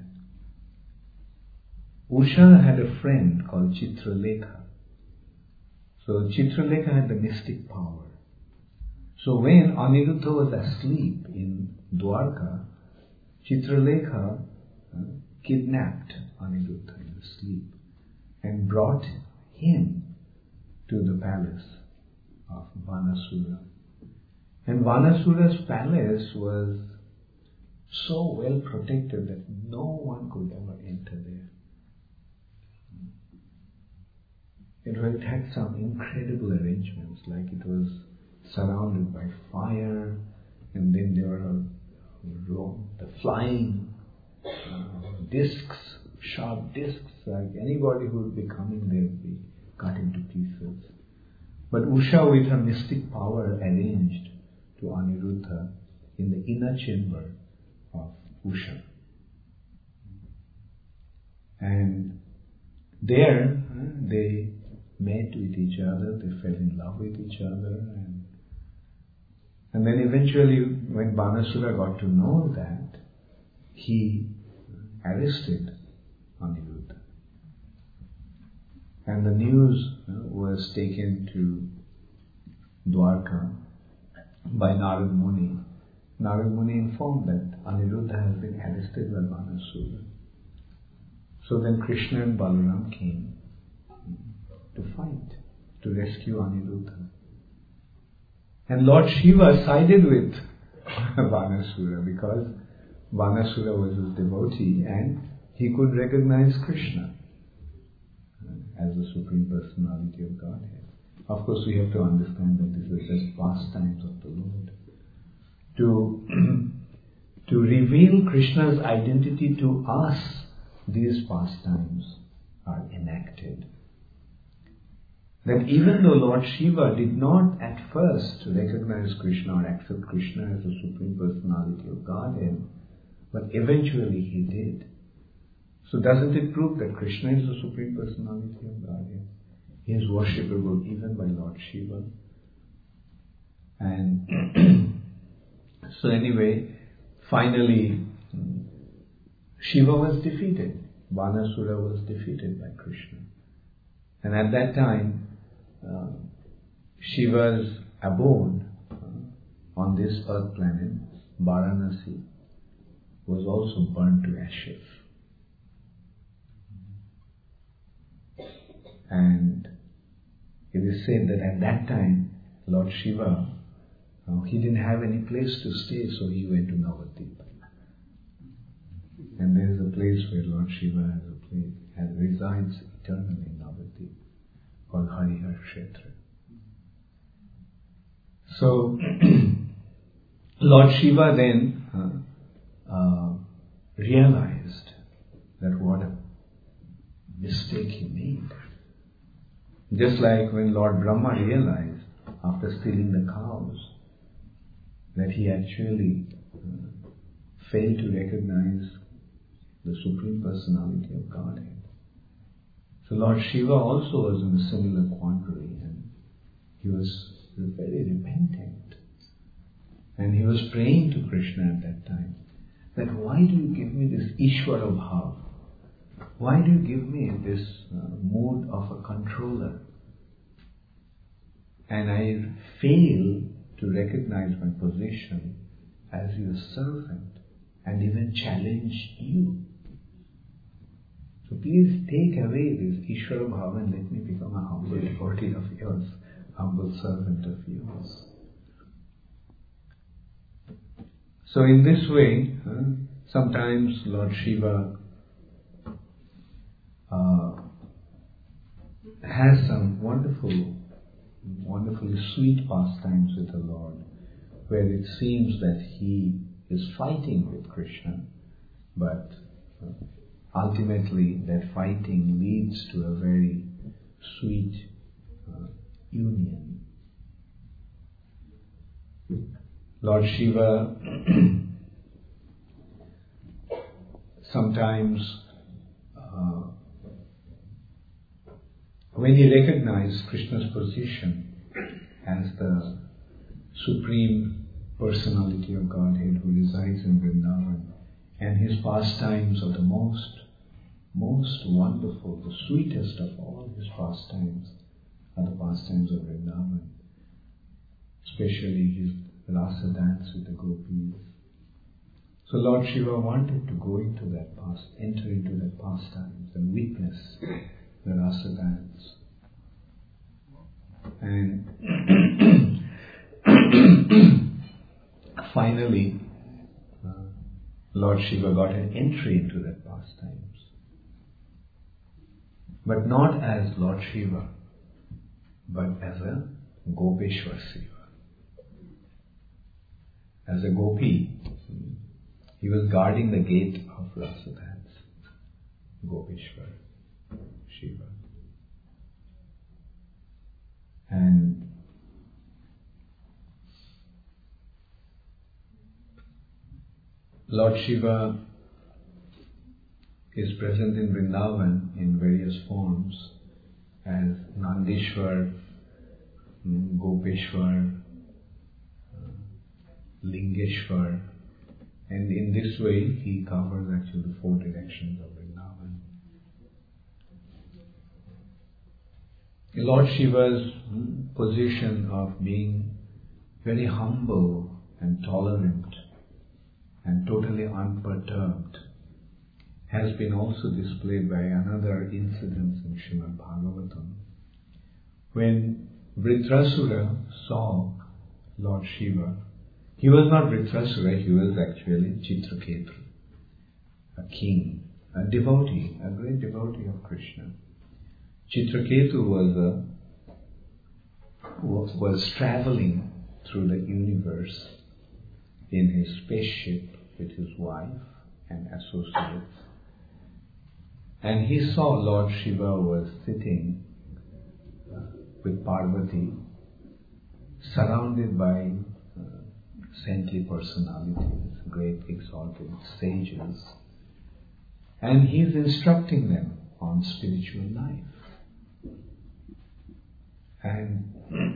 Speaker 1: Usha had a friend called Chitralekha. So Chitralekha had the mystic power. So when Aniruddha was asleep in Dwarka, Chitralekha kidnapped Aniruddha in sleep and brought him to the palace of Vanasura. And Vanasura's palace was so well protected that no one could ever enter there. It had some incredible arrangements, like it was surrounded by fire, and then there were the flying discs, sharp discs, like anybody who would be coming there would be cut into pieces. But Usha, with her mystic power, arranged to Aniruddha in the inner chamber of Usha. And there they met with each other, they fell in love with each other, and then eventually when Banasura got to know that, he arrested Aniruddha. And the news was taken to Dwarka by Narad Muni. Narad Muni informed that Aniruddha has been arrested by Banasura. So then Krishna and Balaram came to fight, to rescue Aniruddha. And Lord Shiva sided with Vanasura because Vanasura was his devotee and he could recognize Krishna as the Supreme Personality of Godhead. Of course, we have to understand that this is just pastimes of the Lord. To reveal Krishna's identity to us, these pastimes are enacted. That even though Lord Shiva did not at first recognize Krishna or accept Krishna as the Supreme Personality of Godhead, but eventually he did. So doesn't it prove that Krishna is the Supreme Personality of Godhead? He is worshipable even by Lord Shiva. And so anyway, finally, Shiva was defeated. Vanasura was defeated by Krishna. And at that time, Shiva's abode on this earth planet, Varanasi, was also burnt to ashes. And it is said that at that time, Lord Shiva, he didn't have any place to stay, so he went to Navadvip. And there is a place where Lord Shiva resides eternally in Navadvip, called Harihar Kshetra. So, Lord Shiva then realized that what a mistake he made. Just like when Lord Brahma realized, after stealing the cows, that he actually failed to recognize the Supreme Personality of Godhead. So Lord Shiva also was in a similar quandary, and he was very repentant. And he was praying to Krishna at that time, that why do you give me this Ishvara Bhav? Why do you give me this mood of a controller? And I fail to recognize my position as your servant and even challenge you. So please take away this Ishvara Bhava and let me become a humble devotee of yours, humble servant of yours. So in this way, sometimes Lord Shiva has some wonderfully sweet pastimes with the Lord, where it seems that he is fighting with Krishna, but ultimately that fighting leads to a very sweet union. Lord Shiva sometimes when he recognized Krishna's position as the Supreme Personality of Godhead who resides in Vrindavan, and his pastimes are the most wonderful, the sweetest of all his pastimes are the pastimes of Vrindavan, especially his rasa dance with the gopis. So Lord Shiva wanted to go into that enter into that pastimes and witness the rasa dance. And finally, Lord Shiva got an entry into that pastimes. But not as Lord Shiva, but as a Gopeshwar Shiva. As a gopi, he was guarding the gate of rasa dance, Gopeshwar Shiva. And Lord Shiva is present in Vrindavan in various forms as Nandishwar, Gopeshwar, Lingeshwar, and in this way he covers actually the four directions of Vrindavan. Lord Shiva's position of being very humble and tolerant and totally unperturbed has been also displayed by another incident in Srimad Bhagavatam. When Vritrasura saw Lord Shiva, he was not Vritrasura, he was actually Chitraketu, a king, a devotee, a great devotee of Krishna. Chitraketu was traveling through the universe in his spaceship with his wife and associates. And he saw Lord Shiva was sitting with Parvati, surrounded by saintly personalities, great exalted sages, and he's instructing them on spiritual life. And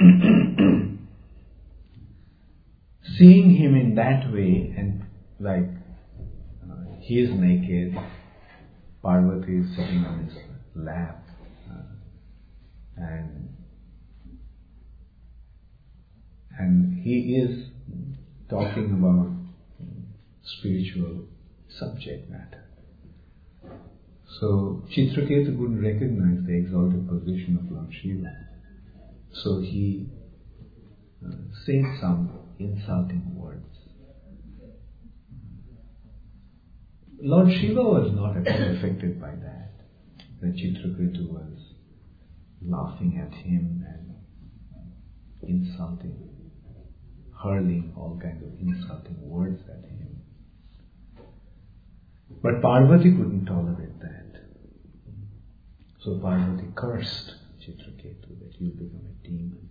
Speaker 1: seeing him in that way, and like he is naked, Parvati is sitting on his lap, and he is talking about spiritual subject matter. So Chitraketu couldn't recognize the exalted position of Lord Shiva. So he said some insulting words. Lord Shiva was not at all affected by that. The Chitraketu was laughing at him and insulting, hurling all kinds of insulting words at him. But Parvati couldn't tolerate that. So Parvati cursed Chitraketu that you become a demon.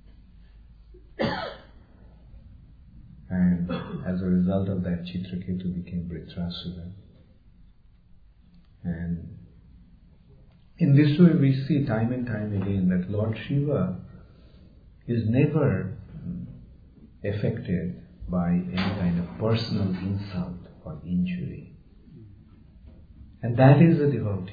Speaker 1: And as a result of that, Chitraketu became Vritrasura. And in this way we see time and time again that Lord Shiva is never affected by any kind of personal insult or injury. And that is a devotee.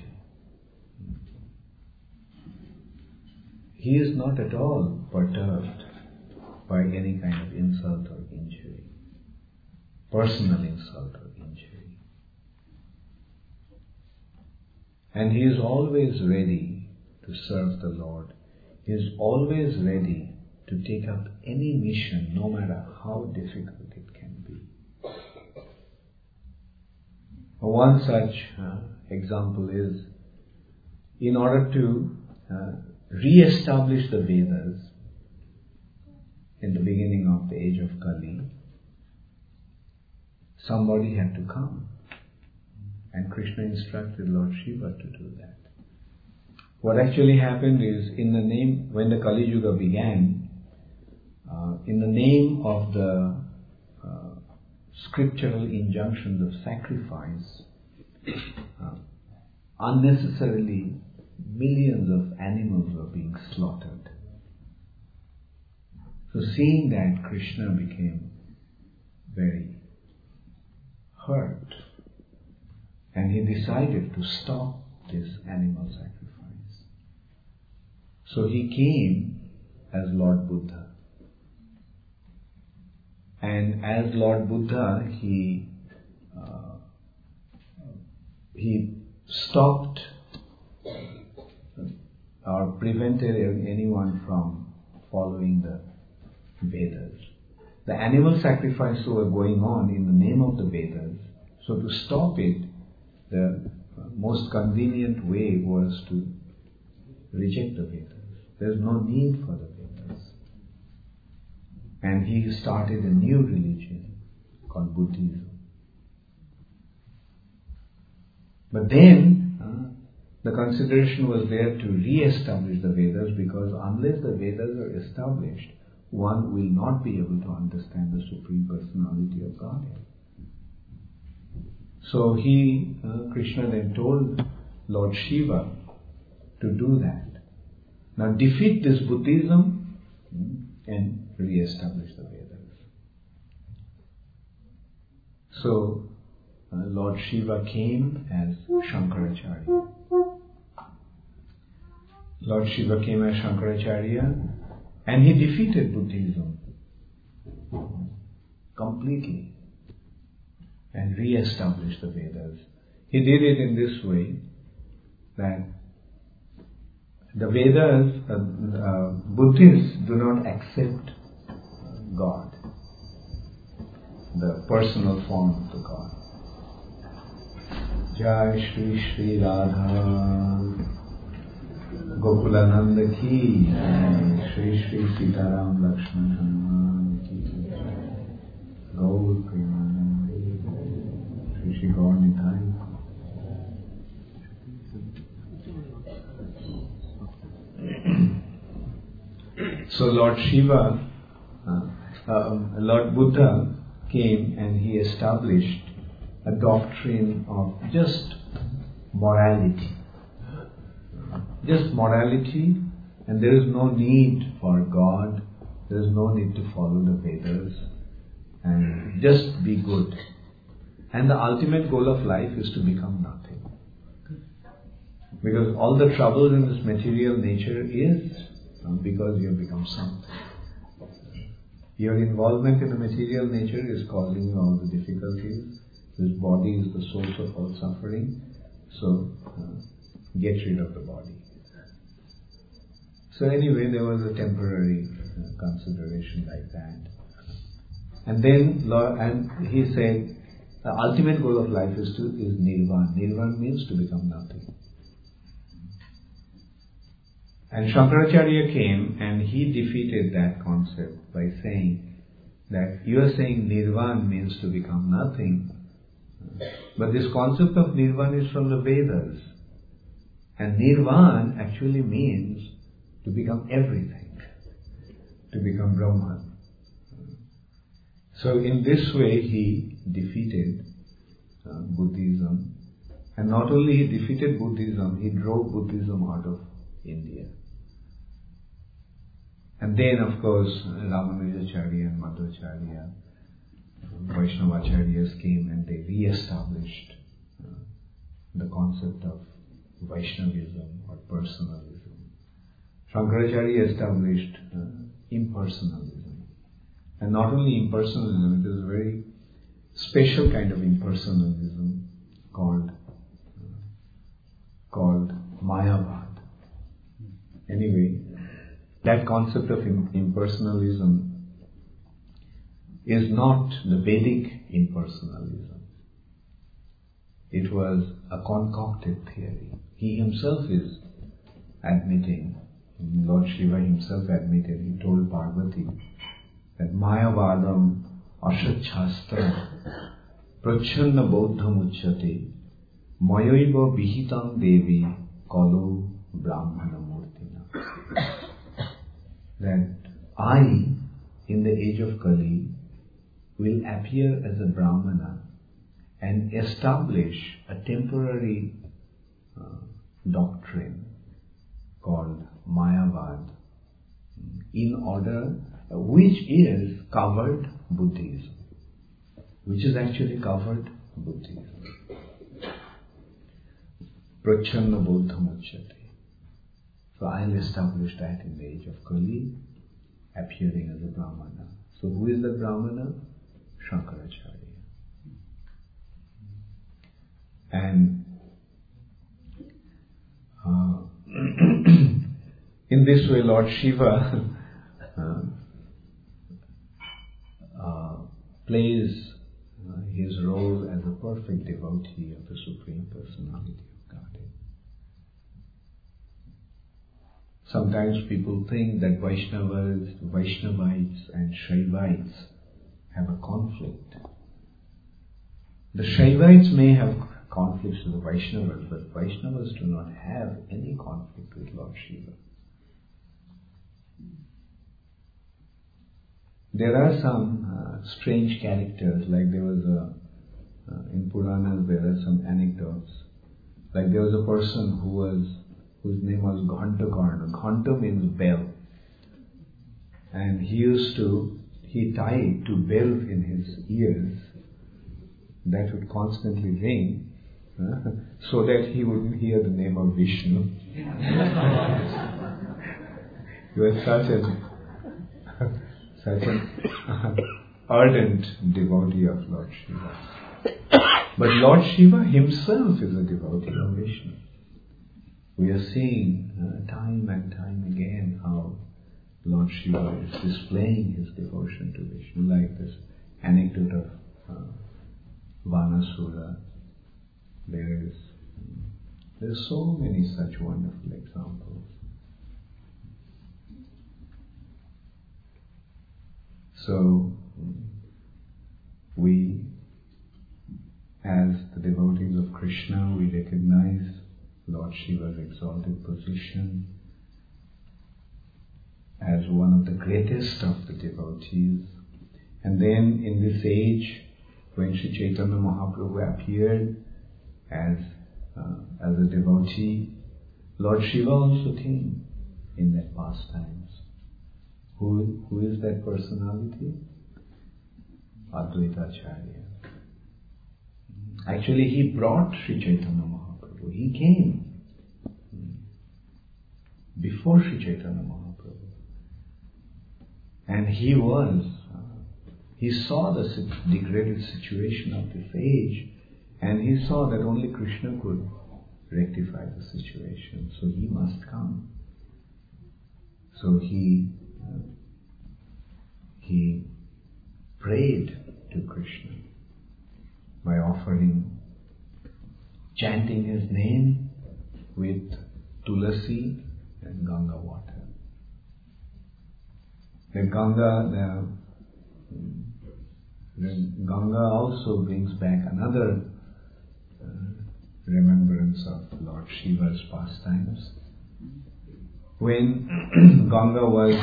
Speaker 1: He is not at all perturbed by any kind of insult or injury, personal insult or injury. And he is always ready to serve the Lord. He is always ready to take up any mission, no matter how difficult it can be. One such example is, in order to re-establish the Vedas in the beginning of the age of Kali, somebody had to come. And Krishna instructed Lord Shiva to do that. What actually happened is, when the Kali Yuga began, in the name of the scriptural injunctions of sacrifice, unnecessarily millions of animals were being slaughtered. So seeing that, Krishna became very hurt, and he decided to stop this animal sacrifice. So he came as Lord Buddha. And as Lord Buddha, he stopped or prevented anyone from following the Vedas. The animal sacrifices were going on in the name of the Vedas. So to stop it, the most convenient way was to reject the Vedas. There's no need for the Vedas. And he started a new religion called Buddhism. But then, the consideration was there to re-establish the Vedas, because unless the Vedas are established, one will not be able to understand the Supreme Personality of Godhead. So Krishna then told Lord Shiva to do that. Now defeat this Buddhism and re-establish the Vedas. So Lord Shiva came as Shankaracharya. Lord Shiva came as Shankaracharya, and he defeated Buddhism completely and re-established the Vedas. He did it in this way, that The Vedas, Buddhists do not accept God, the personal form of the God. Jai Shri Shri Radha Gokulananda ki, Shri Shri Sitaram Lakshman Hanuman ki, Gaur Premanande, Shri Shri Gaur Nitai. So Lord Shiva, Lord Buddha came and he established a doctrine of just morality. Just morality, and there is no need for God, there is no need to follow the Vedas, and just be good. And the ultimate goal of life is to become nothing. Because all the troubles in this material nature is because you have become something. Your involvement in the material nature is causing you all the difficulties. This body is the source of all suffering. So, get rid of the body. So anyway, there was a temporary consideration like that. And then, and he said, the ultimate goal of life is nirvana. Nirvana means to become nothing. And Shankaracharya came and he defeated that concept by saying that you are saying nirvana means to become nothing. But this concept of nirvana is from the Vedas. And nirvana actually means to become everything, to become Brahman. So in this way he defeated Buddhism. And not only he defeated Buddhism, he drove Buddhism out of India. And then of course Ramanujacharya and Madhvacharya, Vaishnavacharyas came and they re-established the concept of Vaishnavism or personalism. Shankaracharya established impersonalism. And not only impersonalism, it is a very special kind of impersonalism called Mayavad. Anyway, that concept of impersonalism is not the Vedic impersonalism. It was a concocted theory. He himself is admitting, Lord Shiva himself admitted, he told Parvati that Mayavadam Ashachastra Prachanna Bodham Uchyate Mayaiva Vihitam Devi Kalo Brahmana Murtina. That I, in the age of Kali, will appear as a Brahmana and establish a temporary doctrine called Mayavad, in order, which is covered Buddhism, which is actually covered Buddhism. Prachanna Bodham Uchyate. So I'll establish that in the age of Kali, appearing as a Brahmana. So who is the Brahmana? Shankaracharya. And in this way Lord Shiva plays his role as a perfect devotee of the Supreme Personality of Godhead. Sometimes people think that Vaishnavites and Shaivites have a conflict. The Shaivites may have conflicts with the Vaishnavas, but Vaishnavas do not have any conflict with Lord Shiva. There are some strange characters, like there was in Puranas there are some anecdotes. Like there was a person whose name was Ghantakarna. Ghanta means bell. And he tied two bells in his ears that would constantly ring so that he wouldn't hear the name of Vishnu. He was such an ardent devotee of Lord Shiva. But Lord Shiva himself is a devotee of Vishnu. We are seeing time and time again how Lord Shiva is displaying his devotion to Vishnu, like this anecdote of Vanasura. There's so many such wonderful examples. So we, as the devotees of Krishna, we recognize Lord Shiva's exalted position as one of the greatest of the devotees. And then in this age, when Sri Chaitanya Mahaprabhu appeared as a devotee, Lord Shiva also came in that pastimes. Who is that personality? Advaita Acharya. Actually, he brought Sri Chaitanya Mahaprabhu. He came before Sri Chaitanya Mahaprabhu. And he saw the degraded situation of this age, and he saw that only Krishna could rectify the situation, so he must come. So he prayed to Krishna by chanting his name with tulasi and Ganga water. The Ganga also brings back another remembrance of Lord Shiva's pastimes. When Ganga was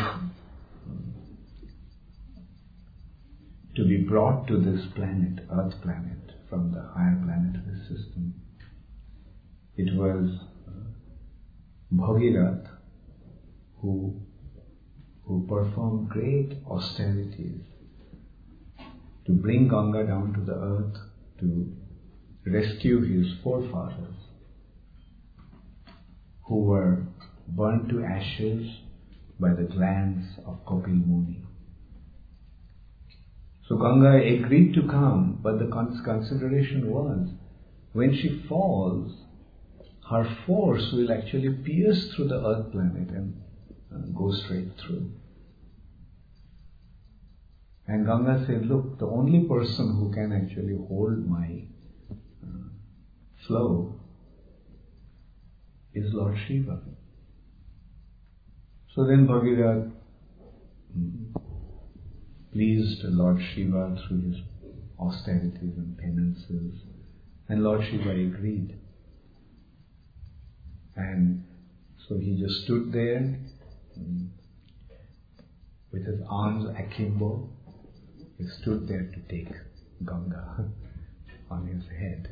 Speaker 1: to be brought to this planet, Earth planet, from the higher planetary system, it was Bhagirath who performed great austerities to bring Ganga down to the earth to rescue his forefathers who were burnt to ashes by the glands of Kapil Muni. So Ganga agreed to come, but the consideration was, when she falls, her force will actually pierce through the earth planet and go straight through. And Ganga said, look, the only person who can actually hold my flow is Lord Shiva. So then Bhagirath pleased Lord Shiva through his austerities and penances, and Lord Shiva agreed. And so he just stood there with his arms akimbo. He stood there to take Ganga on his head.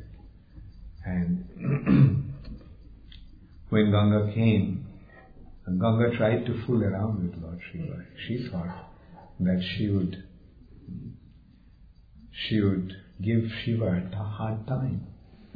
Speaker 1: And when Ganga came, Ganga tried to fool around with Lord Shiva. She thought that she would give Shiva a hard time.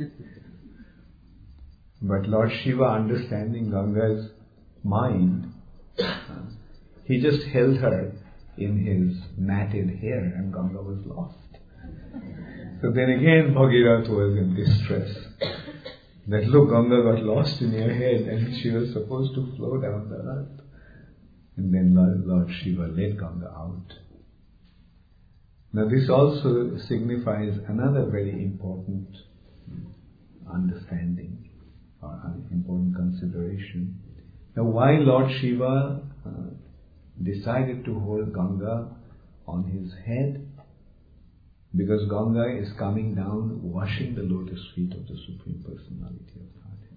Speaker 1: But Lord Shiva, understanding Ganga's mind, he just held her in his matted hair, and Ganga was lost. So then again Bhagirath was in distress. That look, Ganga got lost in your head and she was supposed to flow down the earth. And then Lord Shiva let Ganga out. Now this also signifies another very important understanding or important consideration. Now why Lord Shiva decided to hold Ganga on his head? Because Ganga is coming down, washing the lotus feet of the Supreme Personality of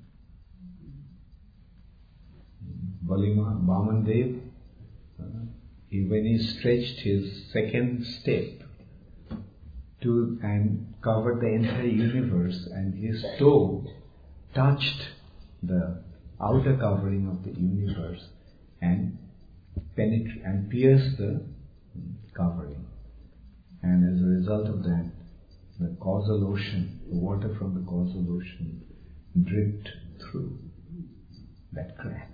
Speaker 1: Godhead. Vamandev, when he stretched his second step and covered the entire universe, and his toe touched the outer covering of the universe and pierced the covering. And as a result of that, the causal ocean, the water from the causal ocean dripped through that crack.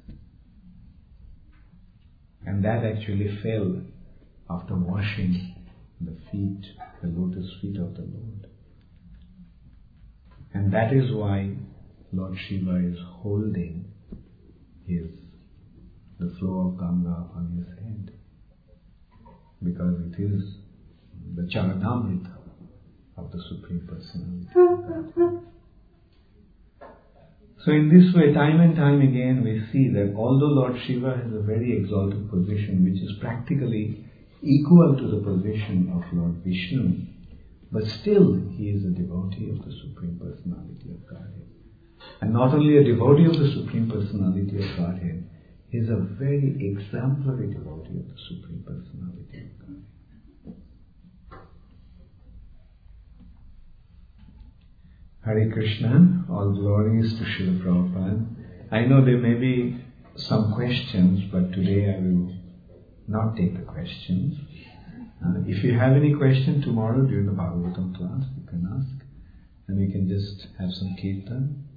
Speaker 1: And that actually fell after washing the lotus feet of the Lord. And that is why Lord Shiva is holding the flow of Ganga on his head, because it is the Charanamrita of the Supreme Personality. So in this way, time and time again, we see that although Lord Shiva has a very exalted position, which is practically equal to the position of Lord Vishnu, but still he is a devotee of the Supreme Personality of Godhead. And not only a devotee of the Supreme Personality of Godhead, he is a very exemplary devotee of the Supreme Personality of Godhead. Hare Krishna, all glories to Srila Prabhupada. I know there may be some questions, but today I will not take the questions. If you have any question tomorrow during the Bhagavatam class, you can ask, and we can just have some kirtan.